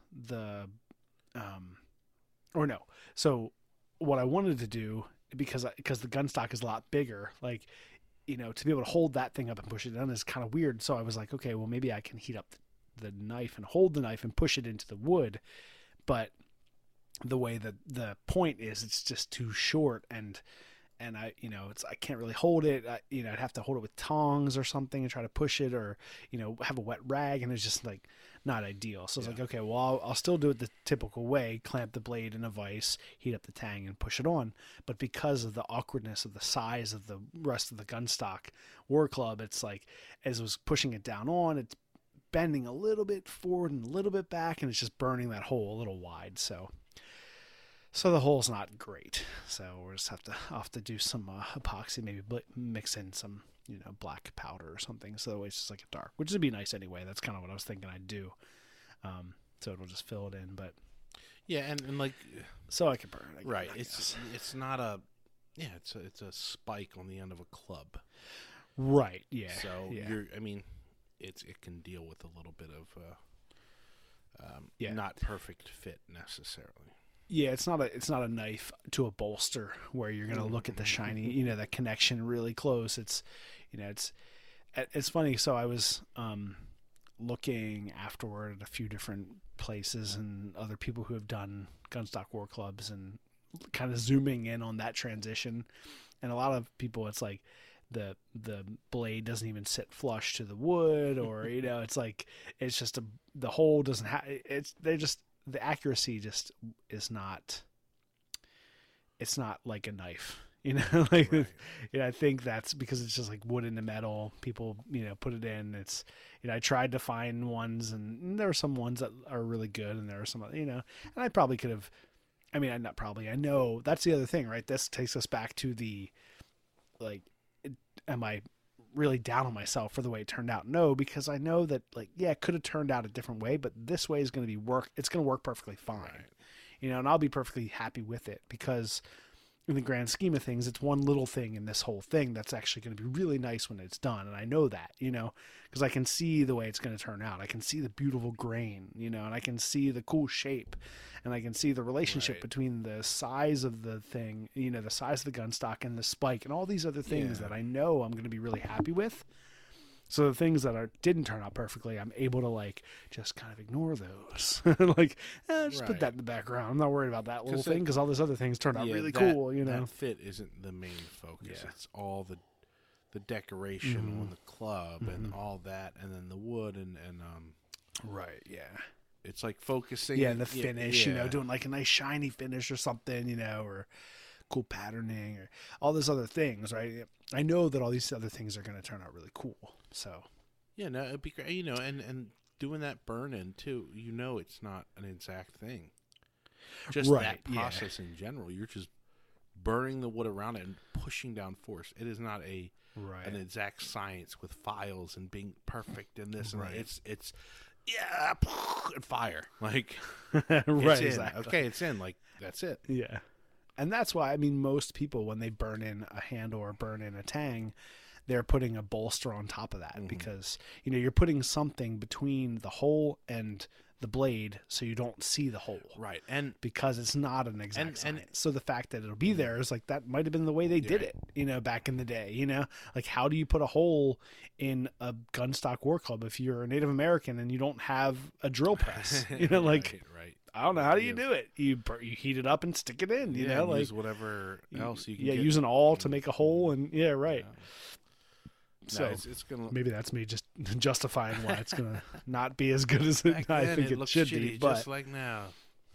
So what I wanted to do, because the gun stock is a lot bigger, like, to be able to hold that thing up and push it down is kind of weird. So I was like, okay, well maybe I can heat up the knife and hold the knife and push it into the wood, but the way that the point is, it's just too short, and I can't really hold it. I'd have to hold it with tongs or something and try to push it, or have a wet rag, and it's just like not ideal. So I was like, okay, well I'll still do it the typical way: clamp the blade in a vise, heat up the tang, and push it on. But because of the awkwardness of the size of the rest of the Gunstock War Club, it's like as I was pushing it down on, it's bending a little bit forward and a little bit back, and it's just burning that hole a little wide. So So the hole's not great. So we'll just have to do some epoxy, maybe mix in some black powder or something, so that way it's just like a dark, which would be nice anyway. That's kind of what I was thinking I'd do. So it'll just fill it in, but yeah, and like so I can burn it. Right. It's not a it's a spike on the end of a club. Right. Yeah. So yeah. it can deal with a little bit of yeah. not perfect fit necessarily. Yeah, it's not a knife to a bolster where you're gonna look at the shiny, that connection really close. It's funny. So I was looking afterward at a few different places and other people who have done Gunstock War Clubs and kind of zooming in on that transition. And a lot of people, it's like the blade doesn't even sit flush to the wood, or it's like it's just the hole doesn't have the accuracy just is not. It's not like a knife, like right. I think that's because it's just like wood into metal. People put it in. It's I tried to find ones, and there are some ones that are really good, and there are some and I probably could have. I mean, not probably. I know that's the other thing, right? This takes us back to the am I really down on myself for the way it turned out? No, because I know that it could have turned out a different way, but this way is going to be it's going to work perfectly fine. Right. And I'll be perfectly happy with it, because in the grand scheme of things, it's one little thing in this whole thing that's actually going to be really nice when it's done. And I know that, because I can see the way it's going to turn out. I can see the beautiful grain, and I can see the cool shape, and I can see the relationship between the size of the thing, the size of the gun stock and the spike and all these other things that I know I'm going to be really happy with. So the things that didn't turn out perfectly, I'm able to just kind of ignore those. Just put that in the background. I'm not worried about that little thing, because all those other things turned out really cool. That fit isn't the main focus. Yeah. It's all the decoration on the club and all that, and then the wood and right, yeah. It's like focusing. Yeah, the finish. Doing a nice shiny finish or something. Or cool patterning or all those other things, right? I know that all these other things are going to turn out really cool. So yeah, no, it'd be great, and doing that burn in too. It's not an exact thing. Just that process in general, you're just burning the wood around it and pushing down force. It is not an exact science with files and being perfect and this and that. It's and fire right. It's in. Exactly. Okay, it's in. That's it. Yeah. And that's why, most people, when they burn in a handle or burn in a tang, they're putting a bolster on top of that, because, you're putting something between the hole and the blade so you don't see the hole. Right. And because it's not an exact science. So the fact that it'll be there is that might have been the way they did it, back in the day, how do you put a hole in a Gunstock War Club if you're a Native American and you don't have a drill press, right. I don't know. How do you do it? You heat it up and stick it in, use whatever else you can get. Use an awl to make a hole, and right. So it's gonna maybe that's me just justifying why it's gonna not be as good as I think it should be. But just like now,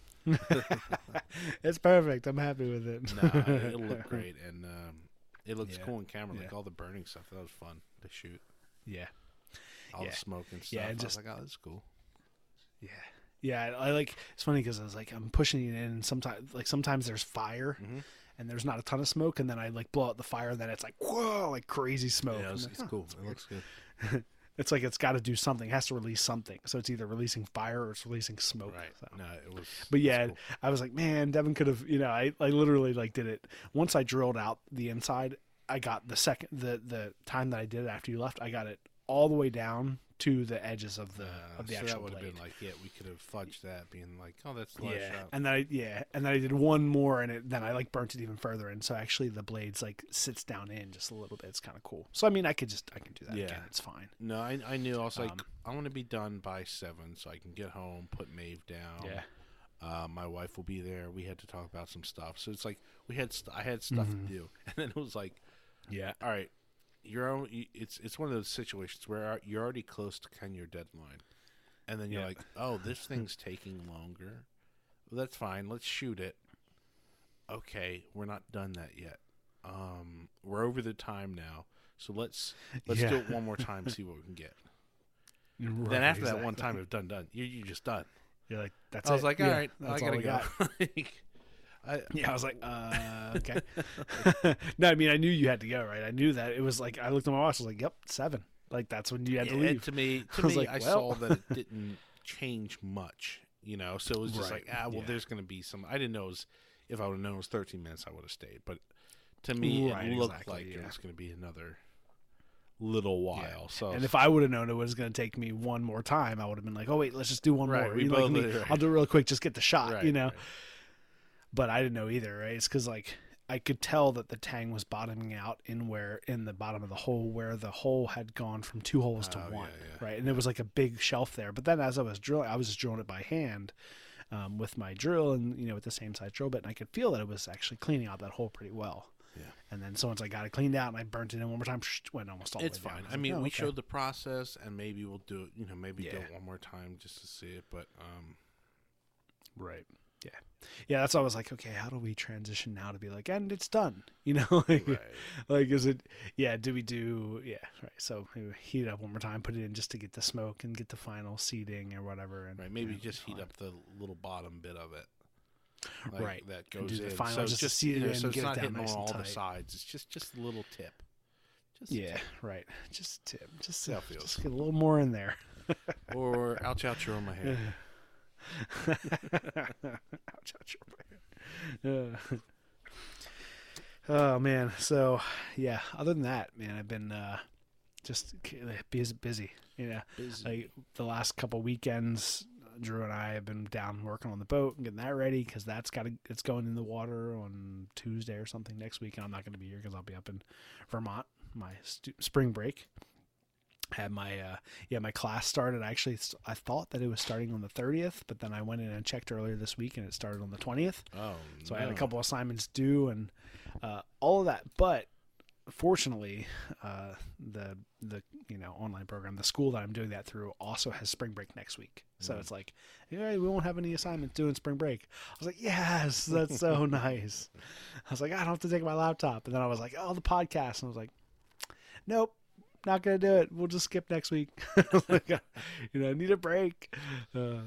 it's perfect. I'm happy with it. No, it'll look great, and it looks cool on camera. All the burning stuff, that was fun to shoot. Yeah, all the smoke and stuff. Yeah, I was like, oh, that's cool. Yeah. Yeah, it's funny because I was I'm pushing it in, and sometimes there's fire, and there's not a ton of smoke, and then I blow out the fire, and then it's whoa, crazy smoke. Yeah, it's cool. It looks good. It's it's got to do something. It has to release something. So it's either releasing fire or it's releasing smoke. Right. So. No, it was. But yeah, cool. I was man, Devin could have. I literally did it once. I drilled out the inside. I got the time that I did it after you left. I got it all the way down to the edges of the actual that would blade. have been we could have fudged that, being oh, that's the last shot. And then I did one more, and then I burnt it even further, and so actually the blades sits down in just a little bit. It's kind of cool. So I can do that again. It's fine. No, I knew I was I want to be done by 7 so I can get home, put Maeve down. Yeah. My wife will be there. We had to talk about some stuff, so it's I had stuff to do, and then it was all right. It's one of those situations where you're already close to your deadline, and then you're oh, this thing's taking longer. Well, that's fine. Let's shoot it. Okay, we're not done that yet. We're over the time now, so let's do it one more time, see what we can get. Right, then after that one time of done, you're just done. You're that's I it. was all right, I gotta go. Yeah, I was like, okay. No, I mean, I knew you had to go, right? I knew that. It was like, I looked at my watch, I was like, yep, 7. Like, that's when you had to leave. To me, like, I saw that it didn't change much, so it was just Right. there's going to be some. I didn't know if I would have known it was 13 minutes, I would have stayed. But to me, it looked like it was going to be another little while. Yeah. So, and if I would have known it was going to take me one more time, I would have been like, oh, wait, let's just do one Right, more. we You know, both like did, me, right. I'll do it real quick, just get the shot, Right, Right. right. But I didn't know either, right? It's because, like, I could tell that the tang was bottoming out in the bottom of the hole, where the hole had gone from 2 holes to 1, right? And there was like a big shelf there. But then as I was drilling, I was just drilling it by hand with my drill and, with the same size drill bit. And I could feel that it was actually cleaning out that hole pretty well. Yeah. And then so once I got it cleaned out and I burnt it in one more time, went almost all the way It's down. fine. was I mean, like, oh, we okay. showed the process, and maybe we'll do it. Maybe do Yeah. it one more time just to see it. But Right. Yeah. Yeah, that's why I was like, okay, how do we transition now to be like, and it's done? right. Like, is it, do we do, right. So maybe heat it up one more time, put it in just to get the smoke and get the final seeding or whatever. And Right, maybe just heat up the little bottom bit of it. Right. That And goes do the in. final So just just to seed it in so and it's get it not down hitting nice on and all the tight. sides. It's just a little tip. Just a tip. Right. Just tip. Just, See how it feels. just get a little more in there. Or ouch, you're on my head. Ouch. Oh man. So yeah. Other than that, man, I've been just busy. Busy. Like the last couple weekends, Drew and I have been down working on the boat and getting that ready because it's going in the water on Tuesday or something next week, and I'm not going to be here because I'll be up in Vermont, my spring break. Had my my class started. I thought that it was starting on the 30th, but then I went in and checked earlier this week and it started on the 20th. Oh, So I had a couple assignments due and all of that. But fortunately, the online program, the school that I'm doing that through, also has spring break next week. So it's like, yeah, we won't have any assignments due in spring break. I was like, yes, that's so nice. I was like, I don't have to take my laptop. And then I was like, oh, the podcast. And I was like, nope. Not gonna do it. We'll just skip next week. Like, I need a break. So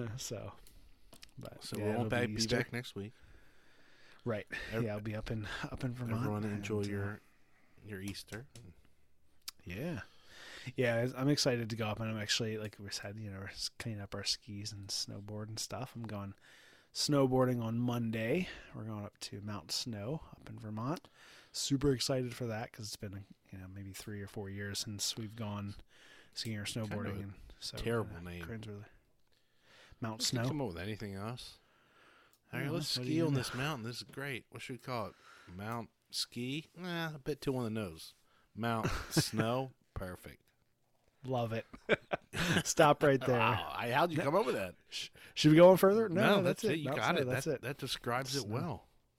we won't be back next week. Right. I'll be up in Vermont. Everyone enjoy your Easter. Yeah. I'm excited to go up, and I'm actually, like we said, we're cleaning up our skis and snowboard and stuff. I'm going snowboarding on Monday. We're going up to Mount Snow up in Vermont. Super excited for that because it's been maybe 3 or 4 years since we've gone skiing or snowboarding. Kind of and so terrible name. Mount Let's Snow. come up with anything else. All right, Yeah, let's what do ski you on know? this mountain. This is great. What should we call it? Mount Ski? A bit too on the nose. Mount Snow? Perfect. Love it. Stop right there. Wow, how'd you come up with that? Should we go on further? No, that's it. You Mount got Snow, it. That's it. That describes it well.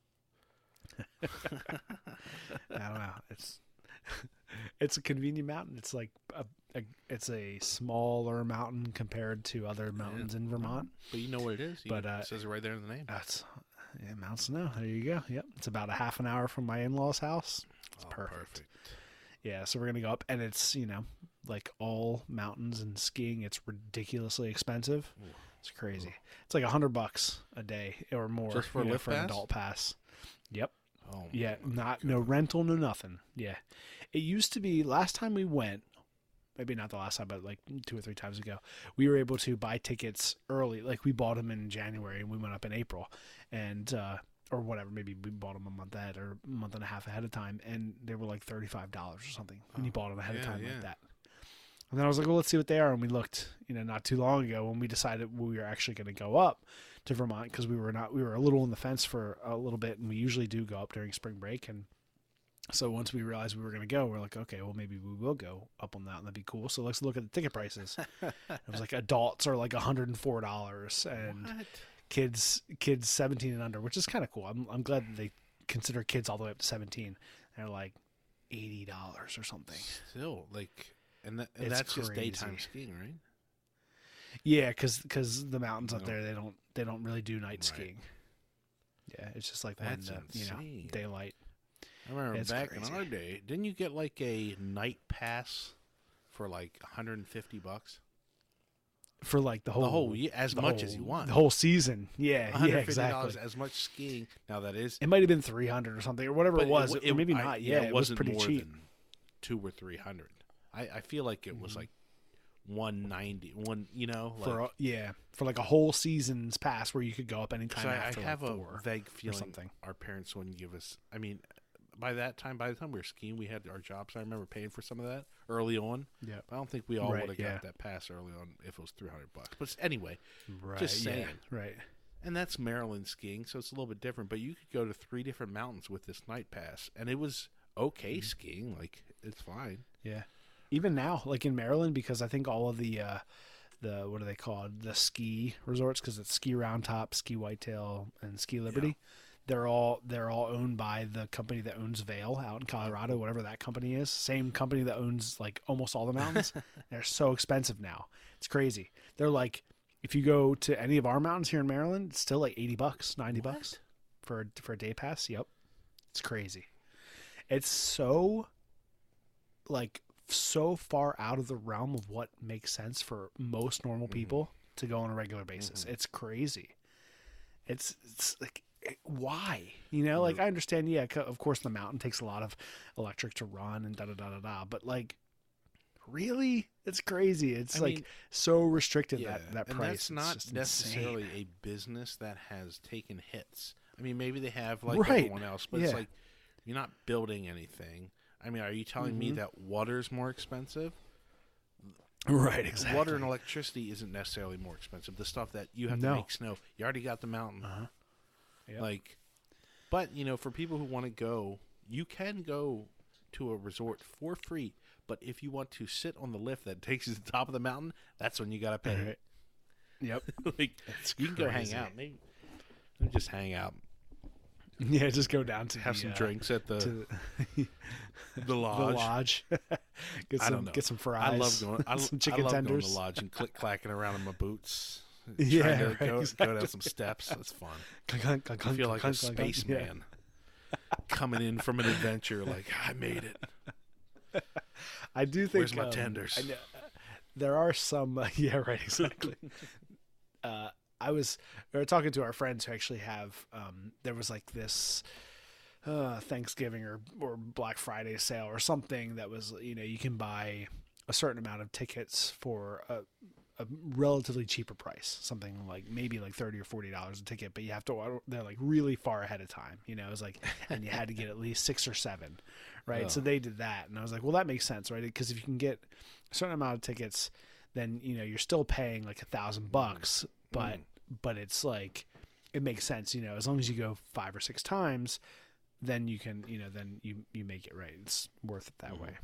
I don't know. It's a convenient mountain. It's like it's a smaller mountain compared to other mountains in Vermont. But you know what it is. It says it right there in the name. That's Mount Snow. There you go. Yep. It's about a half an hour from my in-laws' house. It's perfect. Yeah, so we're gonna go up, and it's like all mountains and skiing, it's ridiculously expensive. Ooh. It's crazy. It's like $100 a day or more just for a lift for an pass? adult pass. Yep. Oh, yeah, no rental, no nothing. Yeah, it used to be last time we went. Maybe not the last time, but like 2 or 3 times ago, we were able to buy tickets early. Like we bought them in January and we went up in April, and or whatever. Maybe we bought them a month ahead or a month and a half ahead of time, and they were like $35 or something when you bought them ahead of time like that. And then I was like, well, let's see what they are. And we looked, not too long ago when we decided we were actually going to go up to Vermont because we were a little on the fence for a little bit, and we usually do go up during spring break. And so once we realized we were going to go, we're like, okay, well, maybe we will go up on that, and that'd be cool. So let's look at the ticket prices. It was like adults are like $104, and What? kids 17 and under, which is kind of cool. I'm glad that they consider kids all the way up to 17. They're like $80 or something. Still, like, and It's that's just crazy. daytime skiing, right? Yeah, because the mountains up there, they don't really do night skiing. Yeah, it's just like That's when insane. daylight. I remember It's back crazy. in our day, didn't you get like a night pass for like $150? for like the whole year, as much as you want. The whole season. Yeah, $150 exactly. as much skiing. Now that is, it might have been 300 or something or whatever it was. Or maybe not. It was wasn't pretty more cheap. than 200 or 300. I feel like it was like 190. For like a whole season's pass where you could go up anytime. After I have like a 4 vague feeling something. Our parents wouldn't give us. I mean, by the time we were skiing, we had our jobs. I remember paying for some of that early on. Yeah, I don't think we all Right, would have got that pass early on if it was $300. But anyway, just saying. Right. And that's Maryland skiing, so it's a little bit different. But you could go to 3 different mountains with this night pass, and it was okay skiing. Like, it's fine. Yeah. Even now, like in Maryland, because I think all of the what are they called? The ski resorts, because it's Ski Round Top, Ski Whitetail, and Ski Liberty. Yeah. They're all owned by the company that owns Vail out in Colorado, whatever that company is. Same company that owns like almost all the mountains. They're so expensive now. It's crazy. They're like, if you go to any of our mountains here in Maryland, it's still like $80, $90 for a day pass. Yep. It's crazy. It's so far out of the realm of what makes sense for most normal people to go on a regular basis. It's crazy. It's like, why? Like I understand, of course the mountain takes a lot of electric to run and da-da-da-da-da, but like, really? It's crazy. It's so restricted, that price. And that's not necessarily insane. a business that has taken hits. I mean, maybe they have like everyone else, but it's like, you're not building anything. I mean, are you telling me that water's more expensive? Right, exactly. Water and electricity isn't necessarily more expensive. The stuff that you have to make snow, you already got the mountain. Yep. Like, but for people who want to go, you can go to a resort for free. But if you want to sit on the lift that takes you to the top of the mountain, that's when you got to pay. Right. Yep. Like, you can go hang out. Maybe just hang out. Yeah, just go down to have some drinks at the lodge. The lodge. Get some fries. I love going. Some chicken I love tenders. going to the lodge and clacking around in my boots. Yeah, go down some steps. That's fun. I feel like a spaceman coming in from an adventure. Like, I made it. I do think. Where's my tenders? There are some. Yeah, right. Exactly. We were talking to our friends who actually have, there was like this Thanksgiving or Black Friday sale or something that was, you can buy a certain amount of tickets for a relatively cheaper price, something like maybe like $30 or $40 a ticket, but you have to, they're like really far ahead of time, it was like, and you had to get at least 6 or 7, right? Oh. So they did that. And I was like, well, that makes sense, right? Because if you can get a certain amount of tickets, then, you're still paying like $1,000, but it's like, it makes sense, as long as you go 5 or 6 times, then you can, then you make it right. It's worth it that way.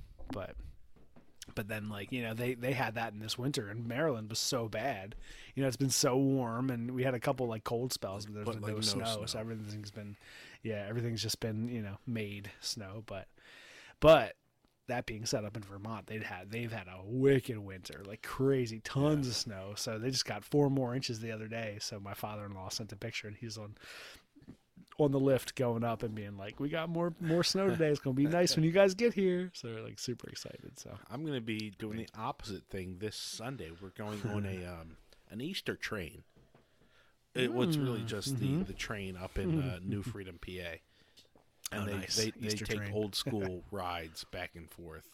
But then like, they had that in this winter, and Maryland was so bad, it's been so warm, and we had a couple like cold spells, but there's been no snow. So everything's just been, made snow. But that being said, up in Vermont, they've had a wicked winter, like crazy, tons of snow. So they just got 4 more inches the other day. So my father-in-law sent a picture, and he's on the lift going up and being like, "We got more snow today. It's gonna be nice when you guys get here." So they're like super excited. So I'm gonna be doing the opposite thing this Sunday. We're going on an Easter train. It was really just the train up in New Freedom, PA. And they take old school rides back and forth,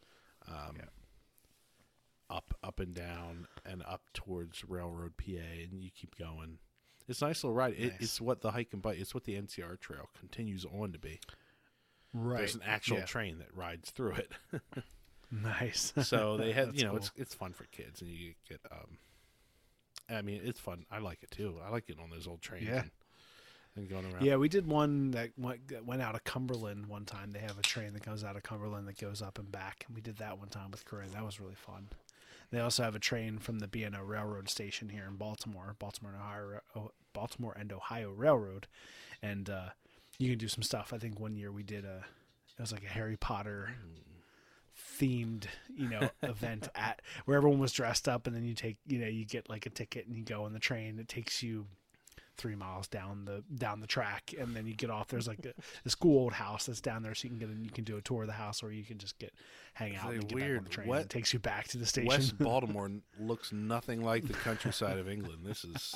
up and down and up towards Railroad, PA, and you keep going. It's a nice little ride. Nice. It's what the hike and bike. It's what the NCR Trail continues on to be. Right. There's an actual train that rides through it. Nice. So they have, cool. it's fun for kids, and you get. I mean, it's fun. I like it too. I like getting on those old trains. Yeah. And going around. Yeah, we did one that went out of Cumberland one time. They have a train that comes out of Cumberland that goes up and back, and we did that one time with Corinne. That was really fun. They also have a train from the B&O Railroad station here in Baltimore and Ohio Railroad, and you can do some stuff. I think one year we did it was like a Harry Potter themed, event where everyone was dressed up, and then you get like a ticket and you go on the train. It takes you 3 miles down the track, and then you get off. There's like this cool old house that's down there, so you can do a tour of the house, or you can just hang out and get back on the train. It takes you back to the station. West Baltimore looks nothing like the countryside of England. This is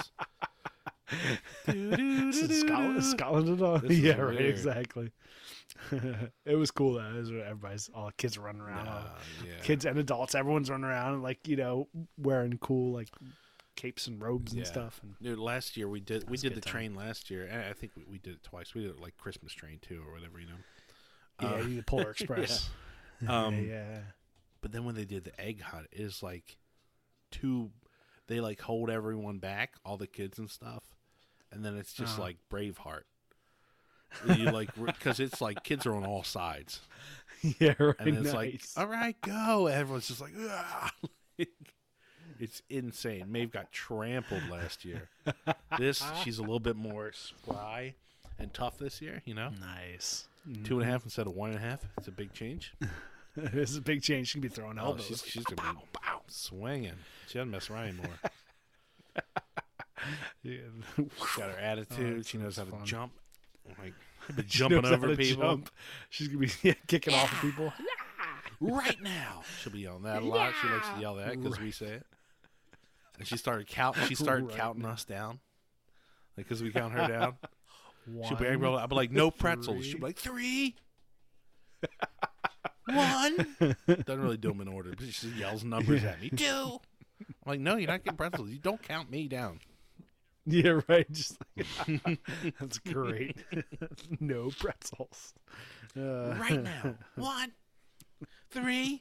Scotland and all. Yeah, right, exactly. It was cool though. It was all the kids running around, kids and adults. Everyone's running around like wearing cool like capes and robes and stuff. And dude, last year we did the train last year, and I think we did it twice. We did it like Christmas train too, or whatever, the Polar Express. Yeah. But then when they did the egg hunt, it is like they like hold everyone back, all the kids and stuff, and then it's just like Braveheart. You like because it's like kids are on all sides. Yeah, right. And it's like, all right, go. Everyone's just like, it's insane. Maeve got trampled last year. She's a little bit more spry and tough this year. Nice. 2.5 instead of 1.5. It's a big change. It's a big change. She can be throwing elbows. She's gonna be swinging. She doesn't mess around anymore. She's got her attitude. She knows how to jump. Like jumping over people. She's gonna be kicking off of people. Right now. She'll be yelling that a lot. She likes to yell that because we say it. And she started counting. She started counting us down, like because we count her down. She'll be angry. I'll be like, no pretzels. She'll be like 3, 1. Doesn't really do them in order, but she just yells numbers at me. 2. I'm like, no, you're not getting pretzels. You don't count me down. Yeah, right. Just like, that's great. No pretzels. Right now. 1, 3.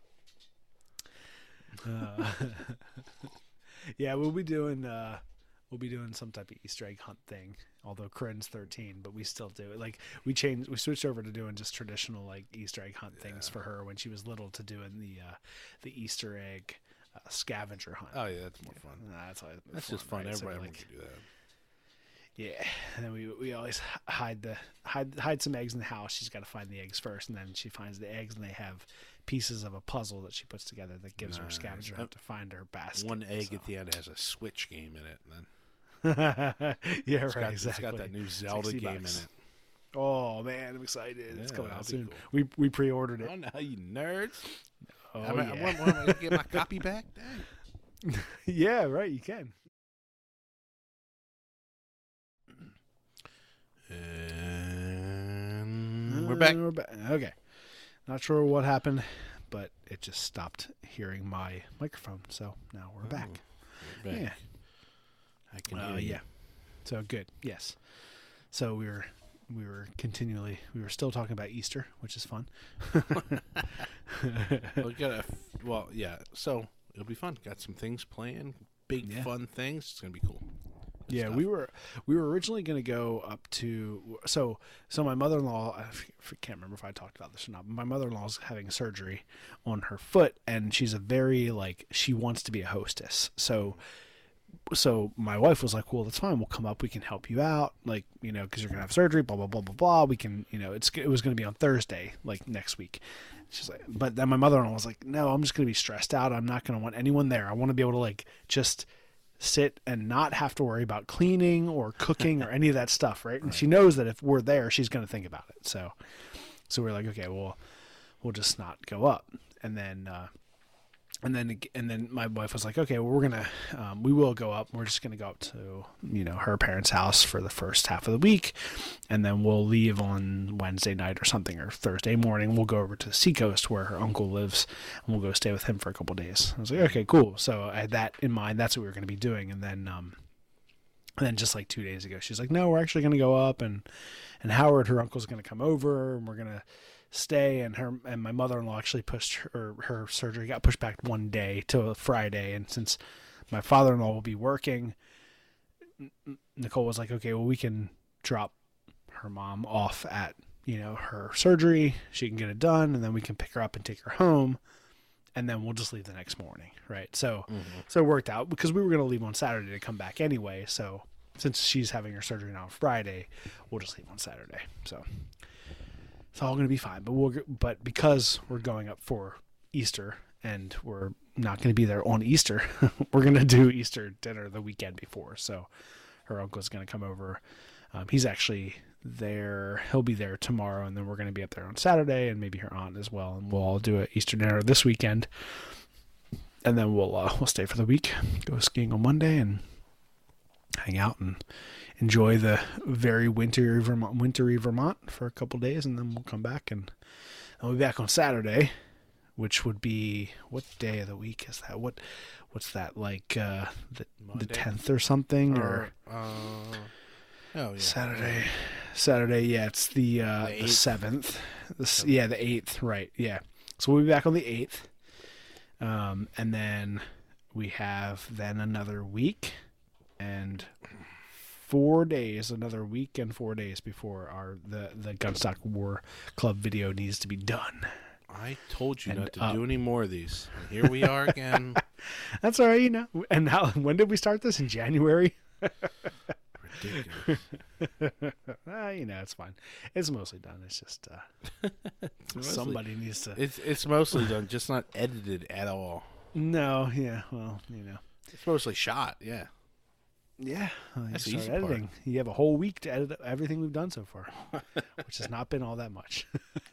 Yeah, we'll be doing some type of Easter egg hunt thing. Although Corinne's 13, but we still do it. Like we switched over to doing just traditional like Easter egg hunt things for her when she was little, to doing the Easter egg scavenger hunt. Oh yeah, that's more fun. That's just fun. Right? Everybody wants to do that. Yeah, and then we always hide some eggs in the house. She's got to find the eggs first, and then she finds the eggs, and they have pieces of a puzzle that she puts together that gives her a scavenger hunt to find her basket. One egg at the end has a Switch game in it, and then yeah, right. Exactly. It's got that new Zelda game in it. Oh man, I'm excited! It's coming out soon. Cool. We pre-ordered it. Oh no, you nerds! Oh I'm gonna get my copy back. Dang. Yeah, right. You can. And we're back. Okay. Not sure what happened, but it just stopped hearing my microphone. So now we're back. We're back. Yeah. I can hear you. Yeah. So good. Yes. So we were still talking about Easter, which is fun. Yeah. So it'll be fun. Got some things planned. Big fun things. It's gonna be cool. Yeah, we were originally going to go up to so my mother-in-law, I can't remember if I talked about this or not, but my mother-in-law's having surgery on her foot, and she's she wants to be a hostess. So my wife was like, well, that's fine. We'll come up. We can help you out. Like, because you're going to have surgery, blah, blah, blah, blah, blah. We can, it was going to be on Thursday, like next week. She's like, but then my mother-in-law was like, no, I'm just going to be stressed out. I'm not going to want anyone there. I want to be able to like just sit and not have to worry about cleaning or cooking or any of that stuff. Right. And she knows that if we're there, she's going to think about it. So we're like, okay, well, we'll just not go up. And then my wife was like, okay, well, we will go up. We're just going to go up to, her parents' house for the first half of the week. And then we'll leave on Wednesday night or something, or Thursday morning. We'll go over to the Seacoast where her uncle lives, and we'll go stay with him for a couple of days. I was like, okay, cool. So I had that in mind. That's what we were going to be doing. And then just like 2 days ago, she's like, no, we're actually going to go up, and Howard, her uncle's going to come over, and we're going to stay. And my mother-in-law actually pushed her surgery got pushed back one day to Friday. And since my father-in-law will be working, Nicole was like, okay, well, we can drop her mom off at, her surgery. She can get it done, and then we can pick her up and take her home, and then we'll just leave the next morning. Right. So it worked out because we were going to leave on Saturday to come back anyway. So since she's having her surgery now on Friday, we'll just leave on Saturday. So it's all going to be fine. But because we're going up for Easter and we're not going to be there on Easter, we're going to do Easter dinner the weekend before. So her uncle's going to come over. He's actually there. He'll be there tomorrow, and then we're going to be up there on Saturday, and maybe her aunt as well. And we'll all do an Easter dinner this weekend, and then we'll stay for the week, go skiing on Monday, and hang out and enjoy the very wintry Vermont for a couple days, and then we'll come back and I'll be back on Saturday, which would be, what day of the week is that? What's that, like the 10th or something, or oh yeah, Saturday, yeah, it's the 7th. The 8th, right? Yeah. So we'll be back on the 8th, and then we have another week and 4 days, another week and 4 days before the Gunstock War Club video needs to be done. I told you not to do any more of these. And here we are again. That's all right, And when did we start this? In January? Ridiculous. It's fine. It's mostly done. It's just somebody needs to. It's mostly done, just not edited at all. No, yeah, well, it's mostly shot. Yeah. Yeah, that's the you easy start editing. part. You have a whole week to edit everything we've done so far, which has not been all that much.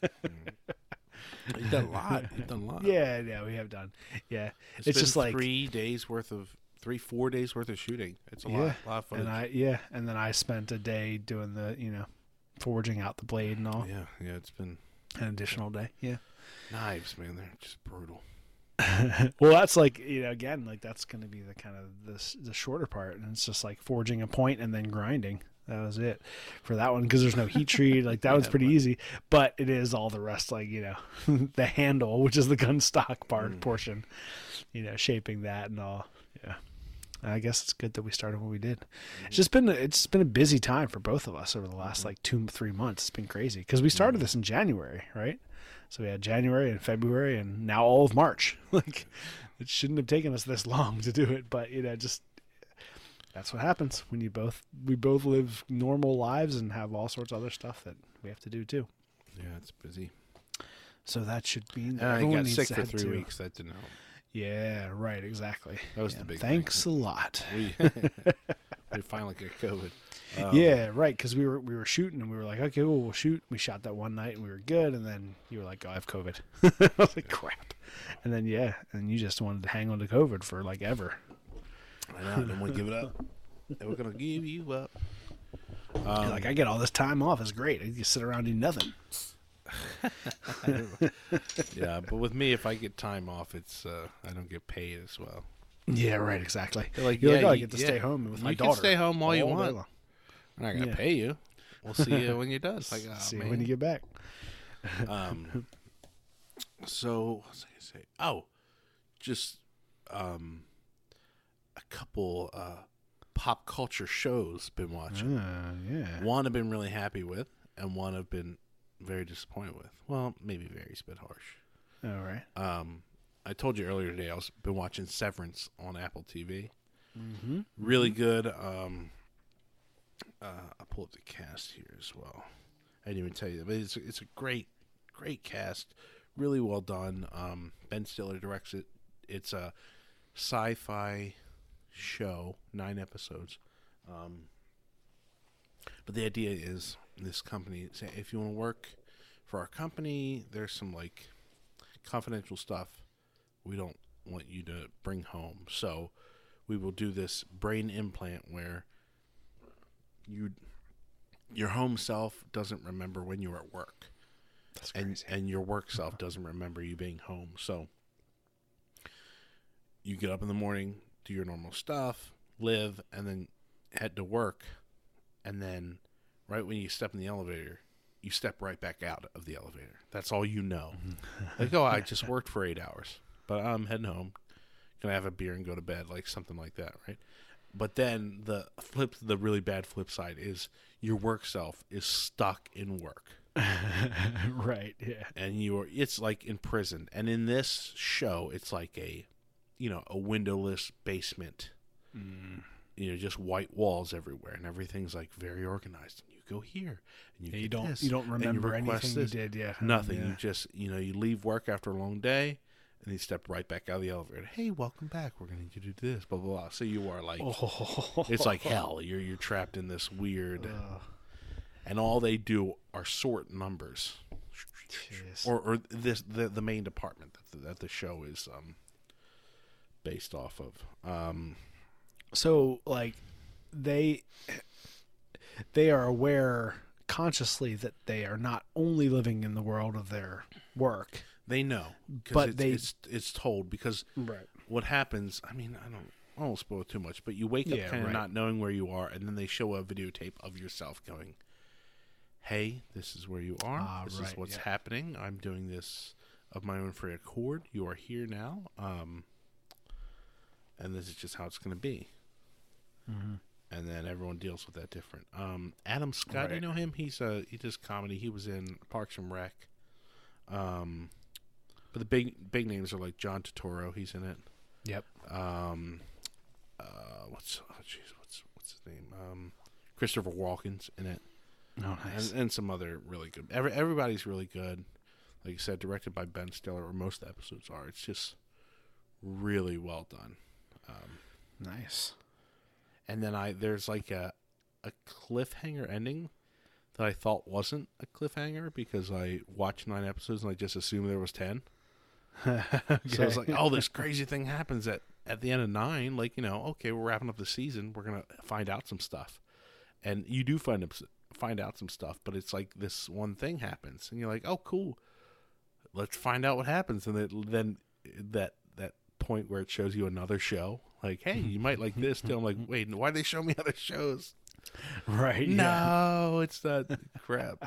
You've done a lot. Yeah, we have done. Yeah, it's been just like 4 days worth of shooting. It's a lot of fun. And then I spent a day doing the forging out the blade and all. Yeah, it's been an additional day. Yeah, knives, man, they're just brutal. Well, that's like again, like that's going to be the kind of the shorter part, and it's just like forging a point and then grinding. That was it for that one, because there's no heat treat. Like that was pretty easy, but it is all the rest, like the handle, which is the gun stock portion, shaping that and all. Yeah, I guess it's good that we started when we did. It's been a busy time for both of us over the last like 2-3 months. It's been crazy because we started this in January, right? So we had January and February and now all of March. Like it shouldn't have taken us this long to do it, but just that's what happens when we both live normal lives and have all sorts of other stuff that we have to do too. Yeah, it's busy. So that should be. I got sick for 3 weeks. That didn't help. Yeah, right. Exactly. That was the big. Thanks thing. a lot. We finally got COVID. Yeah, right. Because we were shooting and we were like, okay, well, we'll shoot. We shot that one night and we were good. And then you were like, oh, I have COVID. I was like, crap. And then and you just wanted to hang on to COVID for like ever. I know. I didn't want to give it up. They were gonna give you up. Like I get all this time off. It's great. I can sit around and do nothing. Yeah, but with me, if I get time off, it's I don't get paid as well. Yeah, right. Exactly. They're like, You're like, oh, I get to stay home with my daughter. You can stay home all you want. Long. I'm not gonna pay you. We'll see you when you're done. It's like, oh, see man. you when you get back. So what was I gonna say? Oh, just a couple pop culture shows been watching. Yeah. One I've been really happy with, and one I've been very disappointed with. Well, maybe very a bit harsh. All right. I told you earlier today I've been watching Severance on Apple TV. Mm-hmm. Really good. I'll pull up the cast here as well. I didn't even tell you that, but it's a great cast. Really well done. Ben Stiller directs it. It's a sci-fi show, 9 episodes. But the idea is this company, if you want to work for our company, there's some like confidential stuff we don't want you to bring home. So we will do this brain implant where your home self doesn't remember when you were at work. That's crazy. And your work self doesn't remember you being home. So you get up in the morning, do your normal stuff, live, and then head to work. And then right when you step in the elevator, you step right back out of the elevator. That's all you know. Like, oh, I just worked for 8 hours, but I'm heading home. Gonna have a beer and go to bed, like something like that, right? But then the really bad flip side is your work self is stuck in work. Right, yeah. And it's like in prison. And in this show, it's like a windowless basement. Just white walls everywhere, and everything's like very organized. And you go here, and you don't remember anything you did, yeah. Nothing. Yeah. You just you leave work after a long day, And he stepped right back out of the elevator. Hey, welcome back. We're going to need you to do this, blah, blah, blah. So you are like, it's like hell. You're trapped in this weird, and all they do are sort numbers. Jeez. Or the main department that the show is based off of. So, like, they are aware consciously that they are not only living in the world of their work. They know, but it's told because right. What happens. I mean, I won't spoil it too much, but you wake up kind of not knowing where you are, and then they show a videotape of yourself going, "Hey, this is where you are. This is what's happening. I'm doing this of my own free accord. You are here now, and this is just how it's going to be." Mm-hmm. And then everyone deals with that different. Adam Scott, you know him? He does comedy. He was in Parks and Rec. But the big names are like John Turturro. He's in it. Yep. What's his name? Christopher Walken's in it. Oh, nice. And some other really good. Everybody's really good. Like you said, directed by Ben Stiller, or most of the episodes are. It's just really well done. Nice. And then there's like a cliffhanger ending that I thought wasn't a cliffhanger because I watched 9 episodes and I just assumed there was 10. Okay. So it's like, oh, this crazy thing happens at the end of 9. Like, okay, we're wrapping up the season. We're going to find out some stuff. And you do find out some stuff, but it's like this one thing happens. And you're like, oh, cool. Let's find out what happens. And then that point where it shows you another show. Like, hey, you might like this too. I'm like, wait, why do they show me other shows? Right. No, it's not crap.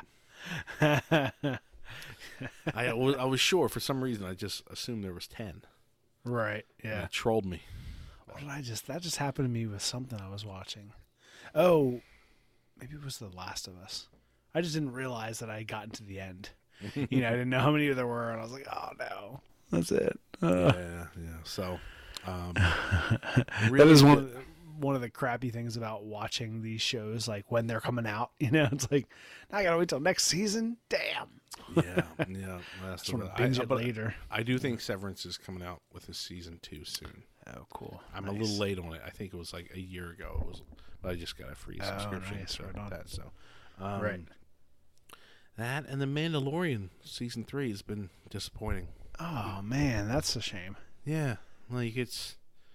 I was sure for some reason. I just assumed there was 10. Right. Yeah. It trolled me. That just happened to me with something I was watching. Oh, maybe it was The Last of Us. I just didn't realize that I had gotten to the end. I didn't know how many there were, and I was like, oh no, that's it. Yeah. So, really that is one of the crappy things about watching these shows, like when they're coming out. It's like, now I gotta wait till next season. Damn. Yeah. That's when I binge it later. I do think Severance is coming out with his season 2 soon. Oh, cool. I'm a little late on it. I think it was like a year ago. But I just got a free subscription. Nice. Right on. That. So, right. That and The Mandalorian season 3 has been disappointing. Oh man, that's a shame. Yeah, like it's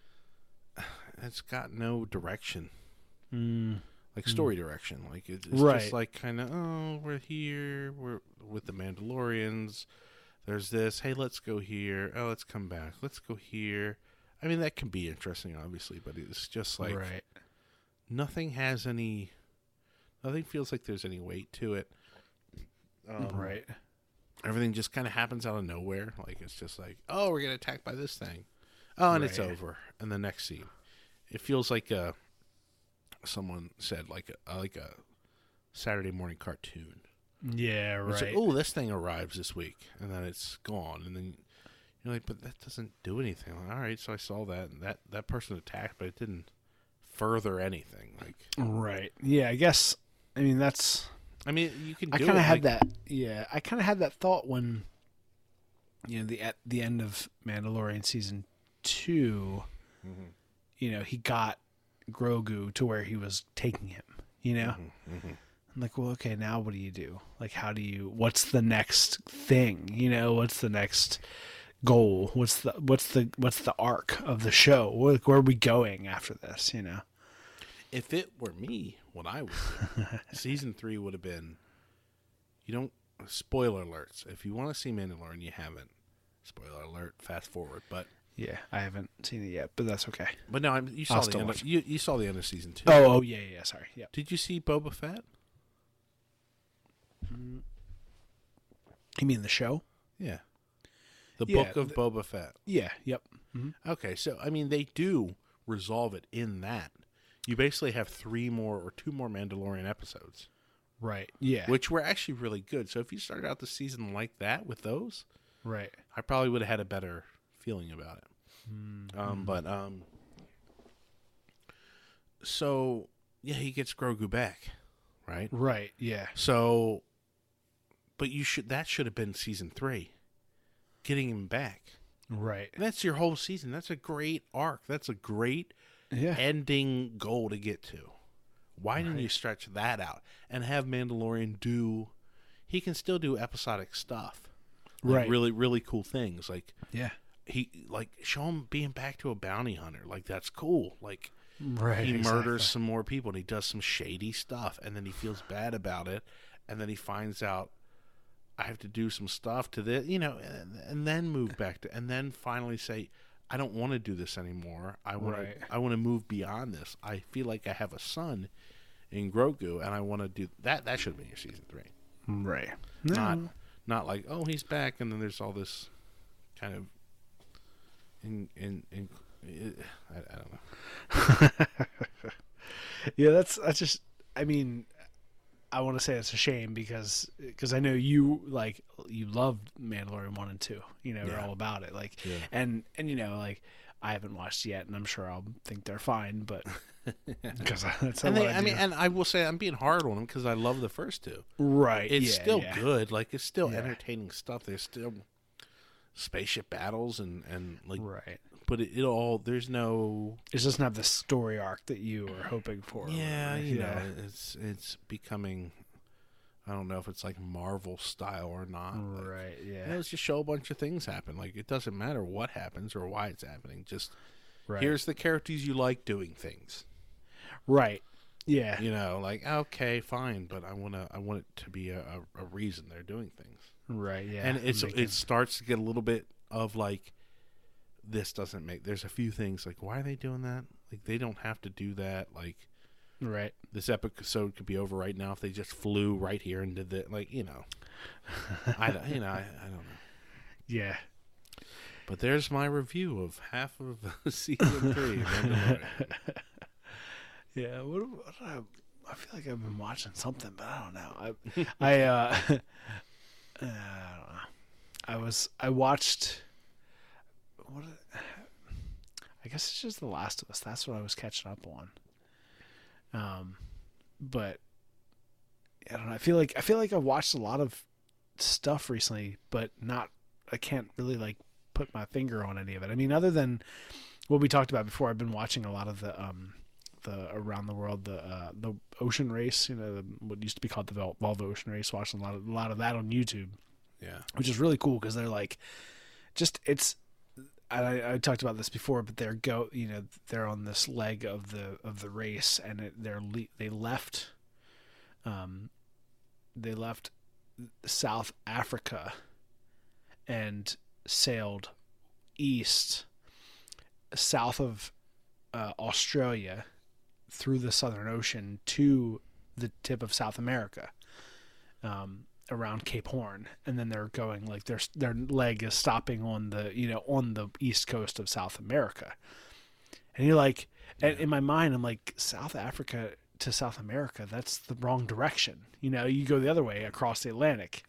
got no direction, like story direction. Like it's just like kind of, oh, we're here, we're with the Mandalorians. There's this. Hey, let's go here. Oh, let's come back. Let's go here. I mean, that can be interesting, obviously, but it's just like nothing feels like there's any weight to it. Right. Everything just kind of happens out of nowhere. Like, it's just like, oh, we're getting attacked by this thing. Oh, and it's over. And the next scene. It feels like someone said, like a Saturday morning cartoon. Yeah, right. It's like, oh, this thing arrives this week. And then it's gone. And then you're like, but that doesn't do anything. Like, all right, so I saw that. And that person attacked, but it didn't further anything. Like, right. Yeah, I guess, that's... you can do it. I kind of had that. Yeah, I kind of had that thought when, at the end of Mandalorian season 2, he got Grogu to where he was taking him. I'm like, well, okay, now what do you do? Like, what's the next thing? What's the next goal? What's the arc of the show? Where are we going after this? If it were me, what I would do, season 3 would have been, spoiler alerts. If you want to see Mandalorian, you haven't. Spoiler alert, fast forward. But yeah, I haven't seen it yet, but that's okay. But no, you saw the end. You saw the end of season 2. Oh yeah. Sorry. Yeah. Did you see Boba Fett? You mean the show? Yeah. The book of Boba Fett. Yeah. Yep. Mm-hmm. Okay, so they do resolve it in that. You basically have 2 more Mandalorian episodes. Right. Yeah. Which were actually really good. So if you started out the season like that with those, right, I probably would have had a better feeling about it. So yeah, he gets Grogu back, right? Right. Yeah. So, but that should have been season 3, getting him back. Right. That's your whole season. That's a great arc. That's a great ending goal to get to. Why didn't you stretch that out and have Mandalorian do? He can still do episodic stuff, like really, really cool things. Like show him being back to a bounty hunter. Like that's cool. Like he murders some more people and he does some shady stuff, and then he feels bad about it, and then he finds out I have to do some stuff to this, and then move back to, and then finally say, I don't want to do this anymore. I want to move beyond this. I feel like I have a son in Grogu, and I want to do that. That should have been your season 3, right? Not like, oh, he's back, and then there's all this kind of I don't know. Yeah, that's just. I mean, I want to say it's a shame because I know you loved Mandalorian 1 and 2. You're all about it. And I haven't watched yet, and I'm sure I'll think they're fine, but because that's and I will say I'm being hard on them because I love the first 2. Right. It's still good. Like it's still entertaining stuff. There's still spaceship battles and right. But it all there's no. It doesn't have the story arc that you were hoping for. Yeah, it's becoming. I don't know if it's like Marvel style or not. Right. Yeah. Let's just show a bunch of things happen. Like it doesn't matter what happens or why it's happening. Just here's the characters you like doing things. Right. Yeah. Okay, fine, but I want it to be a reason they're doing things. Right. Yeah. And it starts to get a little bit of like. This doesn't make. There's a few things like why are they doing that? Like they don't have to do that. Like, right. This episode could be over right now if they just flew right here and did that. I don't know. Yeah. But there's my review of half of season 3. Yeah. What I feel like I've been watching something, but I don't know. I don't know. I watched. I guess it's just The Last of Us. That's what I was catching up on. But I don't know. I feel like I've watched a lot of stuff recently, but I can't really put my finger on any of it. I mean, other than what we talked about before, I've been watching a lot of the around the world, the ocean race. What used to be called the Volvo Ocean Race. Watching a lot of that on YouTube. Yeah, which is really cool because they're it's. I talked about this before, but they're on this leg of the race, and they left South Africa and sailed east south of Australia through the Southern Ocean to the tip of South America. Around Cape Horn, and then they're going their leg is stopping on the east coast of South America, and you're and in my mind I'm like, South Africa to South America, that's the wrong direction. You go the other way across the Atlantic,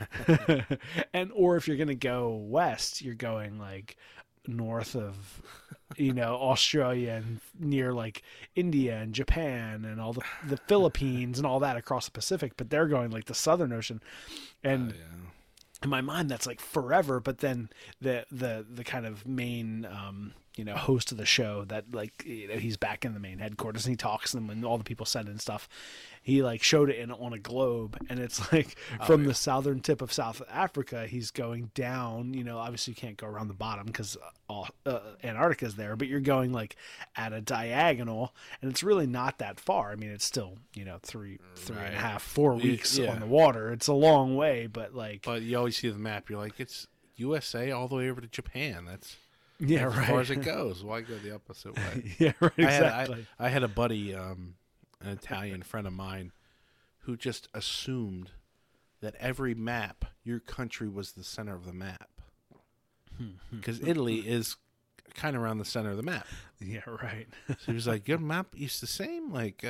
or if you're gonna go west, you're going north of Australia and near India and Japan and all the Philippines and all that across the Pacific, but they're going the Southern Ocean, and in my mind that's forever. But then the kind of main host of the show that he's back in the main headquarters and he talks to them and all the people send in stuff. He showed it on a globe, and it's from the southern tip of South Africa, he's going down. Obviously you can't go around the bottom because Antarctica's there, but you're going at a diagonal, and it's really not that far. I mean, it's still 3 and a half, 4 weeks on the water. It's a long way, but you always see the map. You're like, it's USA all the way over to Japan. That's right. As far as it goes. Why go the opposite way? Yeah, right. Exactly. I had a buddy, an Italian friend of mine, who just assumed that every map, your country was the center of the map. Because Italy is kind of around the center of the map. Yeah, right. So he was like, your map is the same?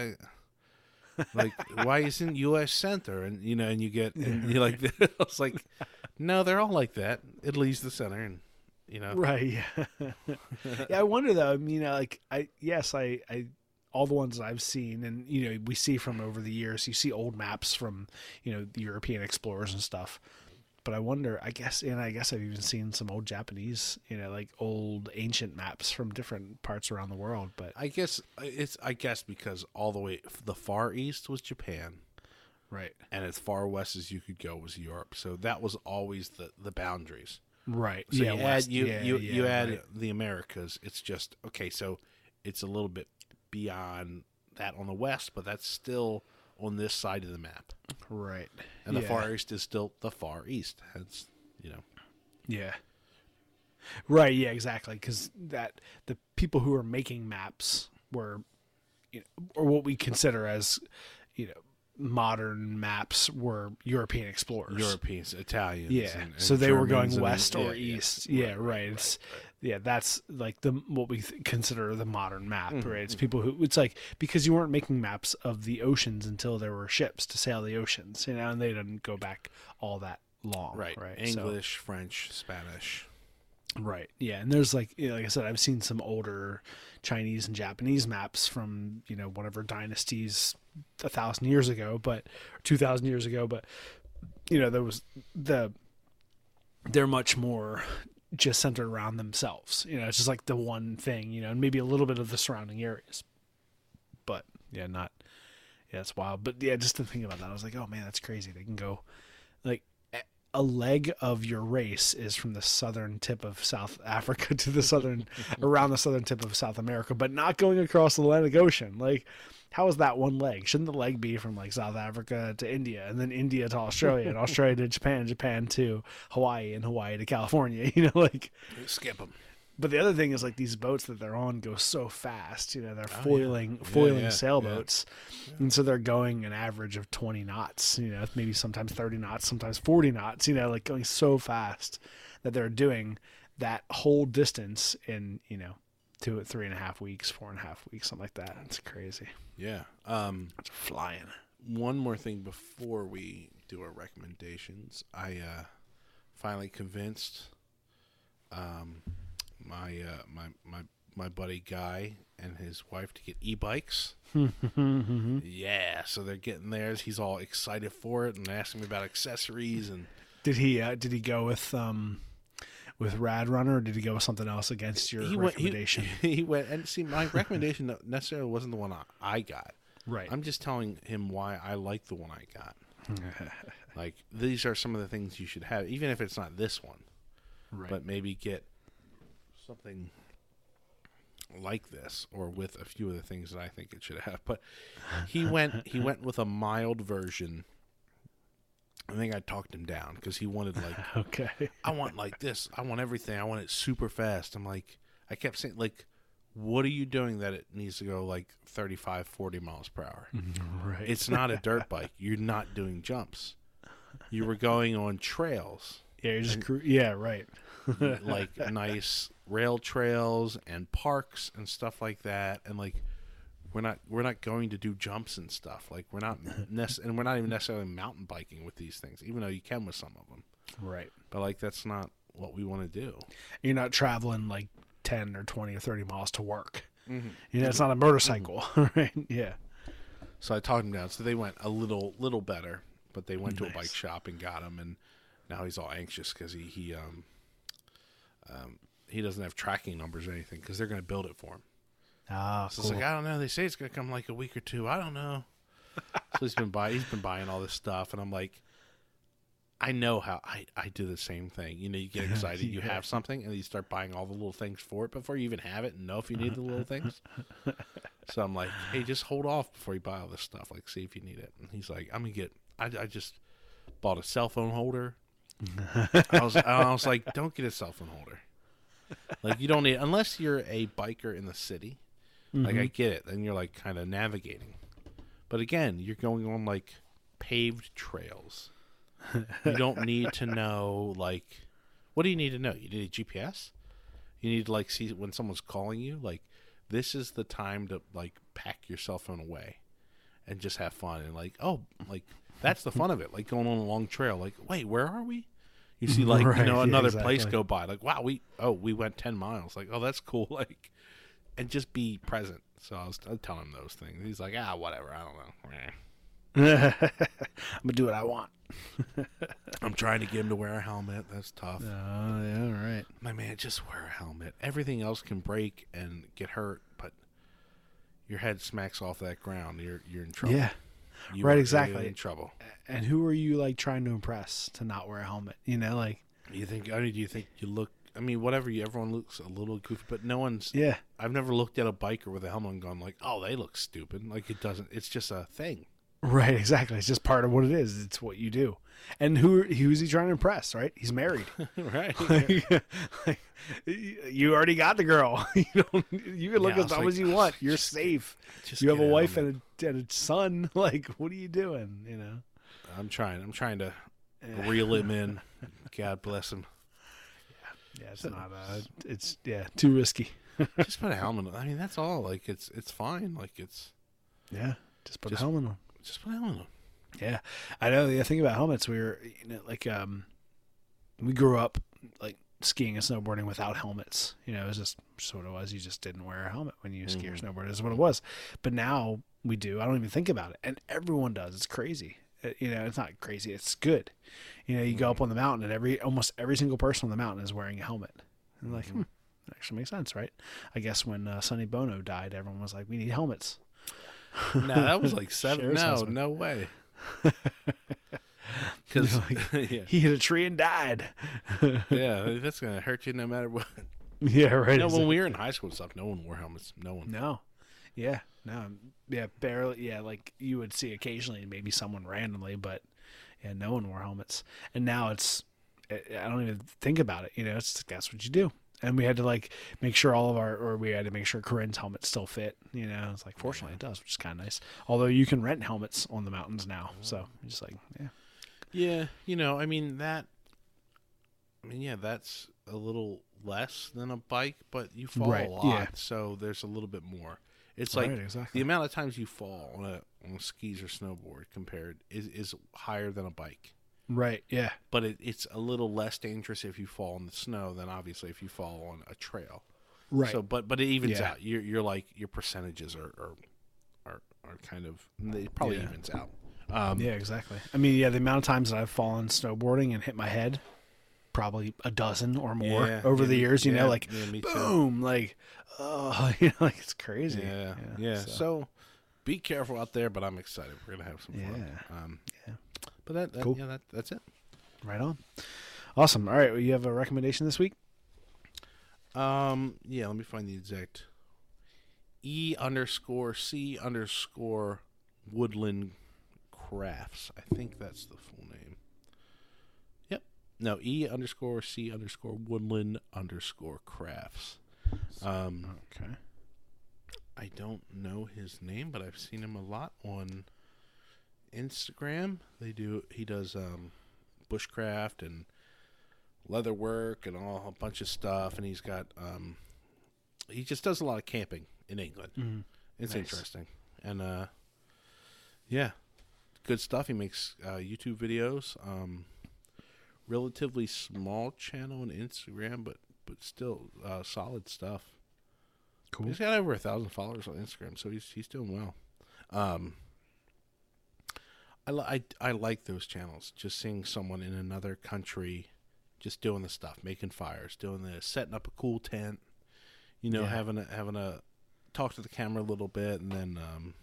Why isn't U.S. center? And, and you get, and you're like, I was like, no, they're all like that. Italy's the center, and, Right, yeah. Yeah, I wonder, though, I all the ones I've seen, and we see from over the years, you see old maps from the European explorers and stuff, but I wonder, I guess I've even seen some old Japanese, like old ancient maps from different parts around the world. But I guess because all the way the far east was Japan, right, and as far west as you could go was Europe. So that was always the boundaries. Right. So Yeah. you add right. the Americas. It's just okay. So it's a little bit beyond that on the west, but that's still on this side of the map. Right. And the Far East is still the Far East. Hence, Yeah. Right. Yeah. Exactly. Because the people who were making maps were, or what we consider as, modern maps were European explorers. Europeans, Italians. Yeah. And so they were Germans going west or east. Yeah. Yeah. Right. It's that's like what we consider the modern map. Mm-hmm. Right. It's people who it's like because you weren't making maps of the oceans until there were ships to sail the oceans. And they didn't go back all that long. Right. Right. English, French, Spanish. Right. Yeah, and there's like I said, I've seen some older Chinese and Japanese maps from whatever dynasties 1,000 years ago, but 2,000 years ago, but there was they're much more just centered around themselves. It's just like the one thing, and maybe a little bit of the surrounding areas. But it's wild. But yeah, just to think about that, I was like, oh man, that's crazy. They can go like. A leg of your race is from the southern tip of South Africa to around the southern tip of South America, but not going across the Atlantic Ocean. Like, how is that one leg? Shouldn't the leg be from like South Africa to India, and then India to Australia, and Australia to Japan, Japan to Hawaii, and Hawaii to California? Skip them. But the other thing is like these boats that they're on go so fast. They're foiling sailboats, and so they're going an average of 20 knots. Maybe sometimes 30 knots, sometimes 40 knots. Like going so fast that they're doing that whole distance in 3.5 weeks, 4.5 weeks, something like that. It's crazy. Yeah. It's flying. One more thing before we do our recommendations, I finally convinced. My buddy Guy and his wife to get e-bikes. Yeah, so they're getting theirs. He's all excited for it and asking me about accessories. And did he go with Rad Runner, or did he go with something else against your recommendation? He went and see my recommendation necessarily wasn't the one I got. Right. I'm just telling him why I like the one I got. Like these are some of the things you should have, even if it's not this one. Right. But maybe get something like this, or with a few of the things that I think it should have. But he went with a mild version. I think I talked him down because he wanted like, okay, I want like this. I want everything. I want it super fast. I'm like, I kept saying like, what are you doing that it needs to go like 35, 40 miles per hour? Right. It's not a dirt bike. You're not doing jumps. You were going on trails. Yeah, you're just right. Like nice rail trails and parks and stuff like that, and like we're not going to do jumps and stuff. Like we're not and we're not even necessarily mountain biking with these things, even though you can with some of them. Right. But like that's not what we want to do. You're not traveling like 10 or 20 or 30 miles to work. Mm-hmm. It's not a motorcycle, right? Yeah. So I talked him down. So they went a little better, but they went to a Nice. bike shop and got him, and now he's all anxious because he doesn't have tracking numbers or anything because they're going to build it for him. Ah, So cool. it's like, I don't know. They say it's going to come like a week or two. I don't know. So he's been buying all this stuff, and I'm like, I know how I do the same thing. You get excited, you Yeah. have something, and you start buying all the little things for it before you even have it and know if you need the little things. So I'm like, hey, just hold off before you buy all this stuff. Like, see if you need it. And he's like, I'm gonna get. I just bought a cell phone holder. I was like, don't get a cell phone holder. Like, you don't need, unless you're a biker in the city. Like, I get it. Then you're like kind of navigating. But again, you're going on like paved trails. You don't need to know, like, what do you need to know? You need a GPS? You need to like see when someone's calling you, like, this is the time to like pack your cell phone away and just have fun. And like, oh, like that's the fun of it. Like going on a long trail, like, wait, where are we? You see like, Right, yeah, another exactly. place go by, like, wow, we went 10 miles. Like, oh, that's cool. Like, and just be present. So I was telling him those things. He's like, whatever. I don't know. I'm gonna do what I want. I'm trying to get him to wear a helmet. That's tough. Oh, yeah, right. My man, just wear a helmet. Everything else can break and get hurt, but your head smacks off that ground. You're in trouble. Yeah, You right, are exactly. in trouble. And who are you like trying to impress to not wear a helmet? You know, like Do you think you look? I mean, everyone looks a little goofy, but no one's. yeah, I've never looked at a biker with a helmet and gone like, "Oh, they look stupid." Like it doesn't. It's just a thing. right, exactly. It's just part of what it is. It's what you do. And who's he trying to impress? Right, he's married. Right. Like, you already got the girl. You can look Yeah, as dumb as you want. You're safe. just You have a get a wife helmet. and a son. Like, what are you doing? You know. I'm trying to reel him in. God bless him. Yeah, it's not. It's too risky. Just put a helmet on. I mean, that's all. Like it's fine. Like it's Yeah, just put Just- a helmet on. just put a helmet on. Yeah, I know. The thing about helmets, we were we grew up like skiing and snowboarding without helmets. You know, it was just sort of was. You just didn't wear a helmet when you ski or snowboard. Is what it was. But now we do. I don't even think about it, and everyone does. It's crazy. You know, it's not crazy. It's good. You know, you go up on the mountain, and almost every single person on the mountain is wearing a helmet. And like, that actually makes sense, right? I guess when Sonny Bono died, everyone was like, "We need helmets." No, that was like seven. Cher's No, husband. no way. Because yeah, He hit a tree and died. yeah, that's gonna hurt you no matter what. Yeah, right. No, when we were in high school and stuff, no one wore helmets. No one. No. Yeah. No. Yeah. Barely. Yeah. Like you would see occasionally, maybe someone randomly, but yeah, no one wore helmets. And now I don't even think about it. You know, that's what you do. And we had to like make sure we had to make sure Corinne's helmet still fit. You know, it's like fortunately it does, which is kind of nice. Although you can rent helmets on the mountains now, so just like yeah. Yeah, I mean that's a little less than a bike, but you fall Right, a lot, yeah. so there's a little bit more. It's like Right, exactly. the amount of times you fall on a skis or snowboard compared is higher than a bike. Right. Yeah. But it's a little less dangerous if you fall in the snow than obviously if you fall on a trail. Right. So, but it evens Yeah. out. You're like your percentages are kind of it probably Yeah. evens out. Yeah, exactly. I mean, yeah, the amount of times that I've fallen snowboarding and hit my head, probably a dozen or more Yeah, over yeah, the years. You yeah, know, like yeah, me too. boom, like like it's crazy. Yeah. So be careful out there, but I'm excited. We're gonna have some fun. Yeah. But Cool. that's it. Right on. Awesome. All right, well, you have a recommendation this week? Yeah, let me find the exact E_C_Woodland Crafts. I think that's the full name. Yep. No, E_C_Woodland_Crafts. Okay. I don't know his name, but I've seen him a lot on Instagram. He does bushcraft and leather work and a bunch of stuff, and he's got he just does a lot of camping in England. Mm-hmm. It's Nice. interesting, and yeah, good stuff. He makes YouTube videos. Relatively small channel on Instagram, but still solid stuff. Cool. He's got over 1,000 followers on Instagram, so he's doing well. I like those channels. Just seeing someone in another country, just doing the stuff, making fires, doing this, setting up a cool tent. Yeah. Having a talk to the camera a little bit, and then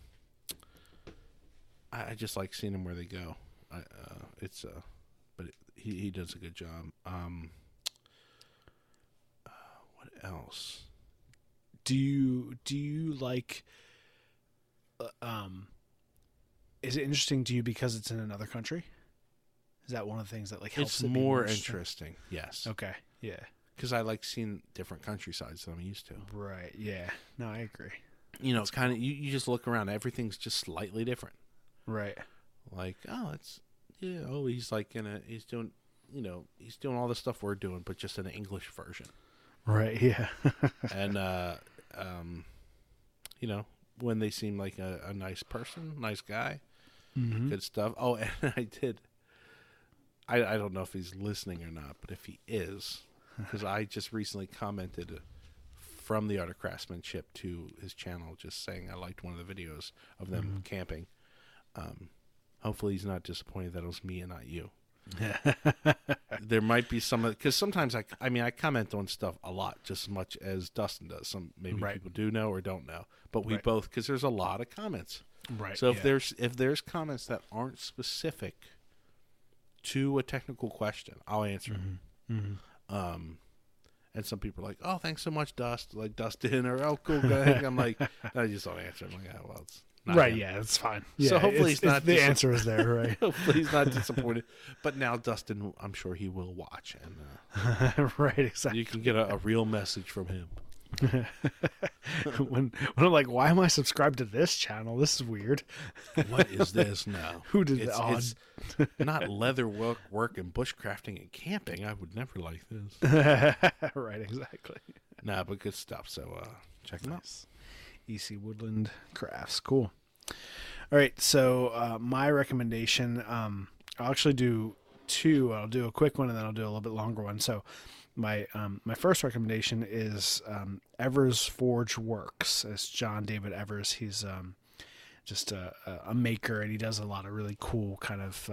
I just like seeing them where they go. But he does a good job. What else? Do you like is it interesting to you because it's in another country? Is that one of the things that like helps It's it be more interesting, yes, Okay. Yeah. because I like seeing different countrysides that I'm used to. Right. Yeah. No, I agree. It's kind of you just look around, everything's just slightly different. Right. Like, he's like he's doing he's doing all the stuff we're doing, but just in an English version. Right. Yeah. And when they seem like a nice person, nice guy, good stuff. Oh, and I don't know if he's listening or not, but if he is, because I just recently commented from the Art of Craftsmanship to his channel, just saying I liked one of the videos of them camping. hopefully he's not disappointed that it was me and not you. There might be some, because sometimes I comment on stuff a lot, just as much as Dustin does. Some maybe people do know or don't know, but we both, because there's a lot of comments. Right. So if there's comments that aren't specific to a technical question, I'll answer them. Mm-hmm. And some people are like, "Oh, thanks so much, Dustin," or "Oh, cool, go ahead." I'm like, I just don't answer. I'm like, "Oh, well, it's not right, him." yeah, it's fine. So Yeah, hopefully he's not the answer is there, right? Hopefully he's not disappointed. But now Dustin, I'm sure he will watch, and right, exactly. you can get a real message from him. when I'm like, why am I subscribed to this channel? This is weird. What is this now? Who did that? It's not leather work and bushcrafting and camping. I would never like this. Right, exactly. Nah, but good stuff. So check them out. EC Woodland Crafts, cool. All right, so my recommendation, I'll actually do two. I'll do a quick one and then I'll do a little bit longer one. So my first recommendation is Evers Forge Works. It's John David Evers. He's just a maker, and he does a lot of really cool kind of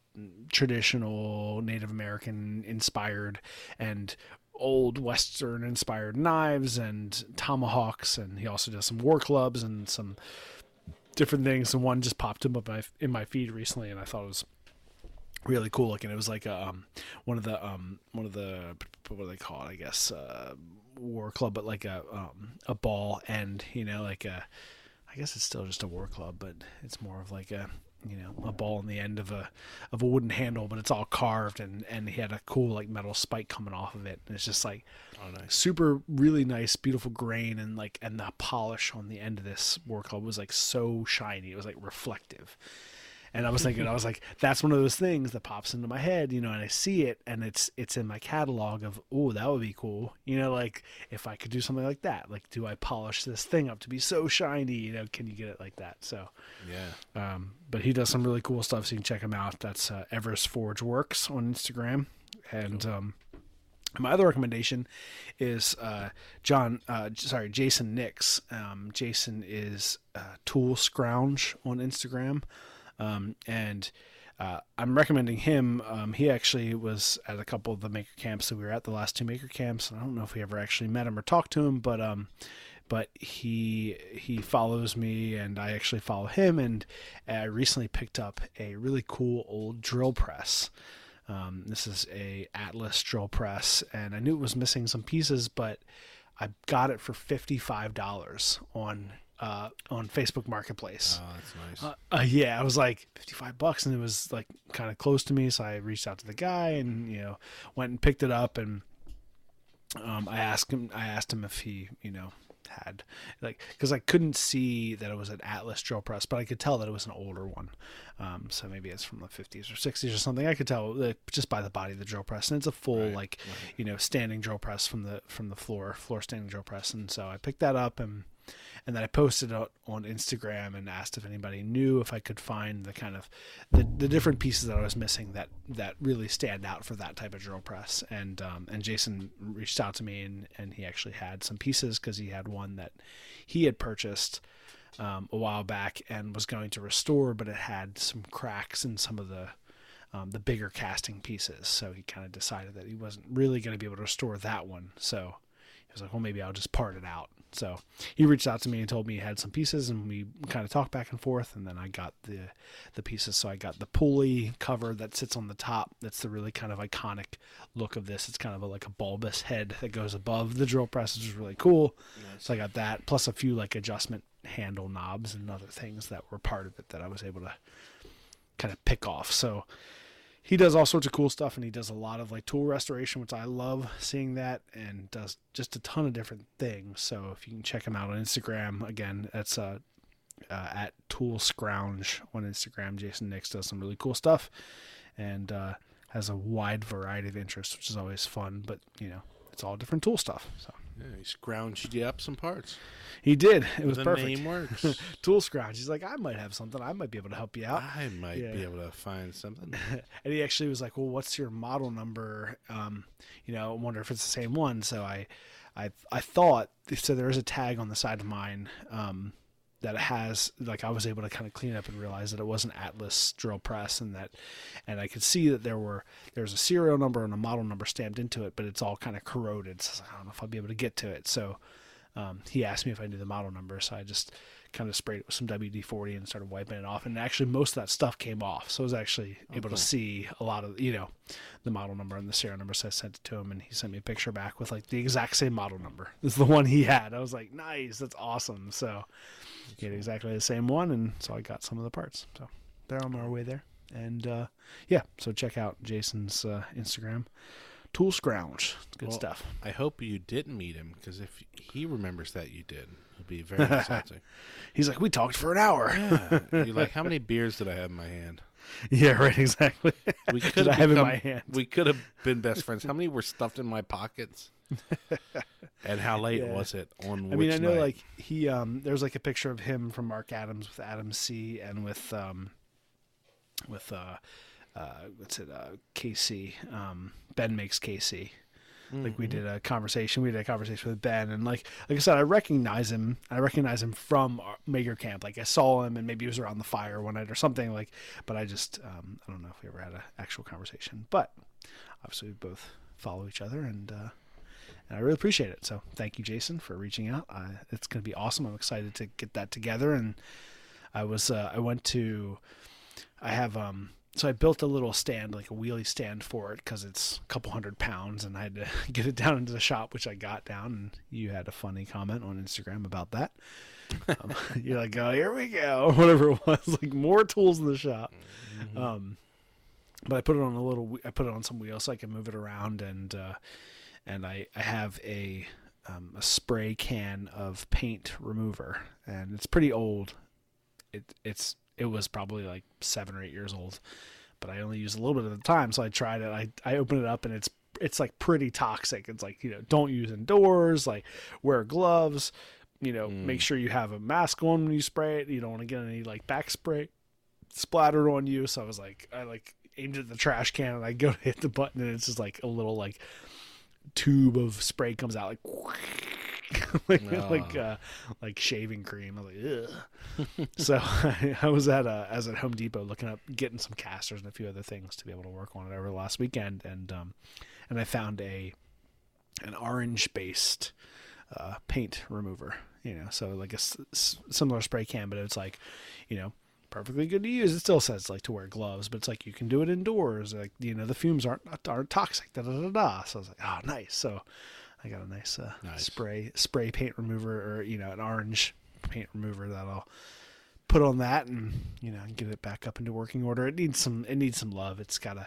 traditional Native American inspired and old Western inspired knives and tomahawks, and he also does some war clubs and some different things. And one just popped up in my feed recently, and I thought it was really cool looking. It was like one of the what do they call it? I guess war club, but like a ball end. Like I guess it's still just a war club, but it's more of like a ball on the end of a wooden handle, but it's all carved, and he had a cool like metal spike coming off of it, and it's just like super really nice, beautiful grain, and the polish on the end of this war club was like so shiny, it was like reflective. And I was thinking, that's one of those things that pops into my head, and I see it, and it's in my catalog of, oh, that would be cool. Like if I could do something like that, like, do I polish this thing up to be so shiny? Can you get it like that? So, yeah. But he does some really cool stuff, so you can check him out. That's Evers Forge Works on Instagram. And, my other recommendation is Jason Nix. Jason is Tool Scrounge on Instagram. And I'm recommending him. He actually was at a couple of the maker camps that we were at, the last two maker camps. And I don't know if we ever actually met him or talked to him, but he follows me, and I actually follow him. And I recently picked up a really cool old drill press. This is a Atlas drill press, and I knew it was missing some pieces, but I got it for $55 on Facebook Marketplace. Oh, that's nice. Yeah, I was like $55, and it was like kind of close to me, so I reached out to the guy and went and picked it up, and I asked him if he had, like, because I couldn't see that it was an Atlas drill press, but I could tell that it was an older one. So maybe it's from the 50s or 60s or something. I could tell just by the body of the drill press, and it's a full standing drill press from the floor standing drill press. And so I picked that up, and then I posted it on Instagram and asked if anybody knew if I could find the kind of the different pieces that I was missing that really stand out for that type of drill press. And Jason reached out to me, and he actually had some pieces, because he had one that he had purchased a while back and was going to restore, but it had some cracks in some of the bigger casting pieces. So he kind of decided that he wasn't really going to be able to restore that one. So he was like, well, maybe I'll just part it out. So he reached out to me and told me he had some pieces, and we kind of talked back and forth, and then I got the pieces. So I got the pulley cover that sits on the top. That's the really kind of iconic look of this. It's kind of like a bulbous head that goes above the drill press, which is really cool. Nice. So I got that, plus a few like adjustment handle knobs and other things that were part of it that I was able to kind of pick off. So he does all sorts of cool stuff, and he does a lot of like tool restoration, which I love seeing that, and does just a ton of different things. So if you can check him out on Instagram, again, that's at Tool Scrounge on Instagram. Jason Nix does some really cool stuff, and has a wide variety of interests, which is always fun. But it's all different tool stuff. So yeah, he scrounged you up some parts. He did. It was perfect. The name works. Tool Scrounge. He's like, I might have something. I might be able to help you out. I might be able to find something. And he actually was like, well, what's your model number? I wonder if it's the same one. So I thought, so there is a tag on the side of mine. that it has, like, I was able to kind of clean up and realize that it was an Atlas drill press, and I could see that there's a serial number and a model number stamped into it, but it's all kind of corroded. So I don't know if I'll be able to get to it. So he asked me if I knew the model number, so I just kind of sprayed it with some WD-40 and started wiping it off, and actually most of that stuff came off. So I was actually able to see a lot of, the model number and the serial number. So I sent it to him, and he sent me a picture back with like the exact same model number. This is the one he had. I was like, nice, that's awesome. So he had exactly the same one, and so I got some of the parts. So they're on our way there. And so check out Jason's Instagram, Tool Scrounge. Good stuff. I hope you didn't meet him, because if he remembers that you did, it'll be very insulting. He's like, we talked for an hour. Yeah. You're like, how many beers did I have in my hand? Yeah, right, exactly. We could have in my hand. We could have been best friends. How many were stuffed in my pockets? And how late was it on? I know night? Like he there's like a picture of him from Mark Adams with Adam C. and with KC. Ben makes KC. Like we did a conversation with Ben, and like I said, I recognize him from Maker Camp. Like I saw him, and maybe he was around the fire one night or something, like, but I just I don't know if we ever had an actual conversation, but obviously we both follow each other, and I really appreciate it. So thank you, Jason, for reaching out. It's going to be awesome. I'm excited to get that together. And so I built a little stand, like a wheelie stand for it, because it's a couple 100 pounds, and I had to get it down into the shop, which I got down. And you had a funny comment on Instagram about that. You're like, oh, here we go, whatever it was, like more tools in the shop. But I put it on some wheels so I can move it around, and I have a spray can of paint remover, and it's pretty old. It was probably like 7 or 8 years old, but I only use a little bit at a time. So I tried it. I opened it up, and it's like pretty toxic. It's like, don't use indoors, like wear gloves, make sure you have a mask on when you spray it. You don't want to get any like back spray splattered on you. So I was like, I aimed at the trash can, and I go to hit the button, and it's just like a little like tube of spray comes out like shaving cream. I was like, ugh. So I was at Home Depot getting some casters and a few other things to be able to work on it over the last weekend, and I found an orange based paint remover. So like a similar spray can, but it's like, perfectly good to use. It still says like to wear gloves, but it's like you can do it indoors. Like the fumes aren't toxic. Da da da da. So I was like, oh, nice. So I got a nice spray paint remover, or an orange paint remover that I'll put on that, and get it back up into working order. It needs some love. It's got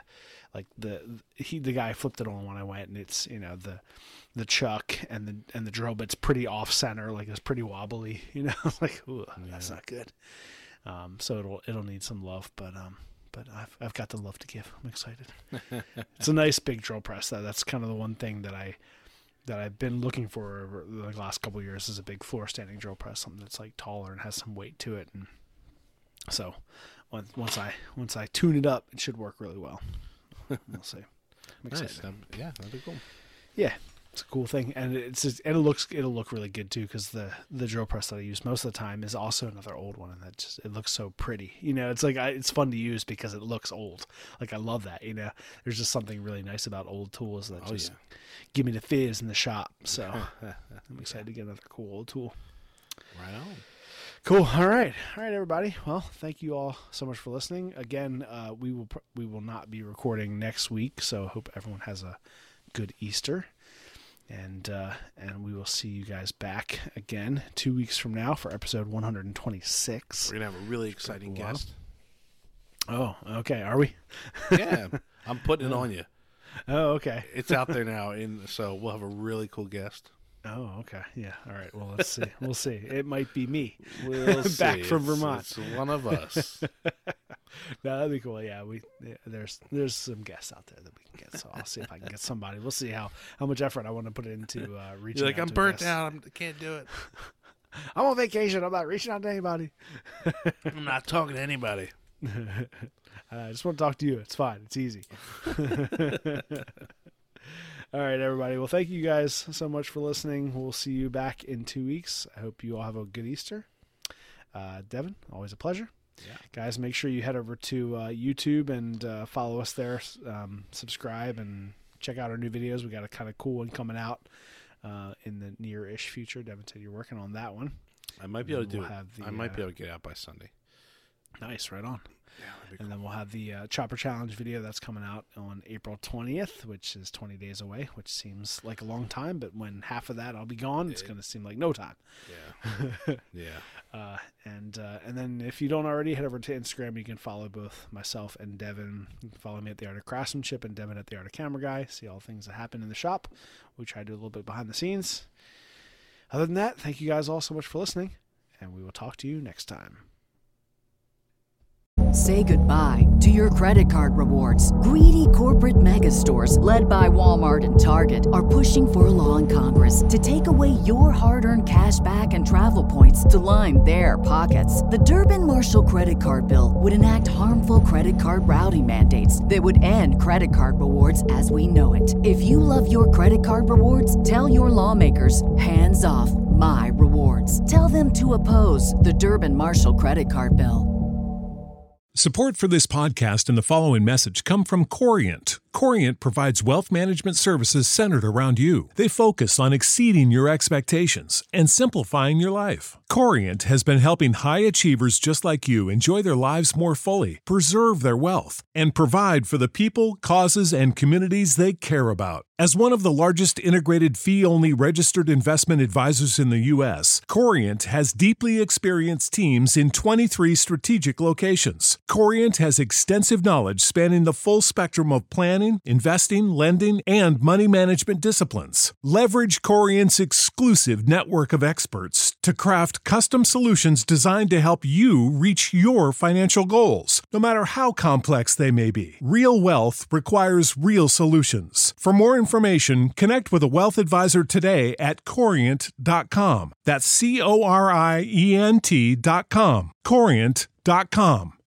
the guy flipped it on when I went, and it's the chuck and the drill bit's pretty off center, like it's pretty wobbly. Like, ooh, that's not good. So it'll need some love, but I've got the love to give. I'm excited. It's a nice big drill press. That's kind of the one thing that I've been looking for over the last couple of years, is a big floor standing drill press, something that's like taller and has some weight to it. And so once I tune it up, it should work really well. We'll see. I'm excited. Nice. Yeah, that'd be cool. Yeah. It's a cool thing, and it'll look really good too, because the drill press that I use most of the time is also another old one, and it looks so pretty. It's like it's fun to use because it looks old. Like I love that. There's just something really nice about old tools that give me the fizz in the shop. So I'm excited to get another cool old tool. Right on. Cool. All right, everybody. Well, thank you all so much for listening. Again, we will not be recording next week, so I hope everyone has a good Easter. And we will see you guys back again 2 weeks from now for episode 126. We're going to have a really exciting guest. Oh, okay. Are we? Yeah. I'm putting it on you. Oh, okay. It's out there now, so we'll have a really cool guest. Oh, okay. Yeah. All right. Well, let's see. We'll see. It might be me. We'll see. Back from Vermont. It's one of us. No, that'd be cool. Yeah, there's some guests out there that we can get. So I'll see if I can get somebody. We'll see how much effort I want to put into reaching. You're like, out I'm to burnt out. I can't do it. I'm on vacation. I'm not reaching out to anybody. I'm not talking to anybody. I just want to talk to you. It's fine. It's easy. All right, everybody. Well, thank you guys so much for listening. We'll see you back in 2 weeks. I hope you all have a good Easter. Devin, always a pleasure. Yeah. Guys, make sure you head over to YouTube and follow us there. Subscribe and check out our new videos. We got a kind of cool one coming out in the near-ish future. Devin said you're working on that one. I might be able to do it. I might be able to get it out by Sunday. Nice, right on. Yeah, and cool. Then we'll have the Chopper Challenge video that's coming out on April 20th, which is 20 days away, which seems like a long time, but when half of that I'll be gone, it's going to seem like no time. Yeah. Yeah. And then if you don't already, head over to Instagram. You can follow both myself and Devin. You can follow me at The Art of Craftsmanship and Devin at The Art of Camera Guy. See all the things that happen in the shop. We try to do a little bit behind the scenes. Other than that, thank you guys all so much for listening, and we will talk to you next time. Say goodbye to your credit card rewards. Greedy corporate mega stores, led by Walmart and Target, are pushing for a law in Congress to take away your hard-earned cash back and travel points to line their pockets. The Durbin-Marshall credit card bill would enact harmful credit card routing mandates that would end credit card rewards as we know it. If you love your credit card rewards, tell your lawmakers, hands off my rewards. Tell them to oppose the Durbin-Marshall credit card bill. Support for this podcast and the following message come from Corient. Corient provides wealth management services centered around you. They focus on exceeding your expectations and simplifying your life. Corient has been helping high achievers just like you enjoy their lives more fully, preserve their wealth, and provide for the people, causes, and communities they care about. As one of the largest integrated fee-only registered investment advisors in the U.S., Corient has deeply experienced teams in 23 strategic locations. Corient has extensive knowledge spanning the full spectrum of planning, investing, lending, and money management disciplines. Leverage Corient's exclusive network of experts to craft custom solutions designed to help you reach your financial goals, no matter how complex they may be. Real wealth requires real solutions. For more information, connect with a wealth advisor today at Corient.com. That's Corient.com. Corient.com.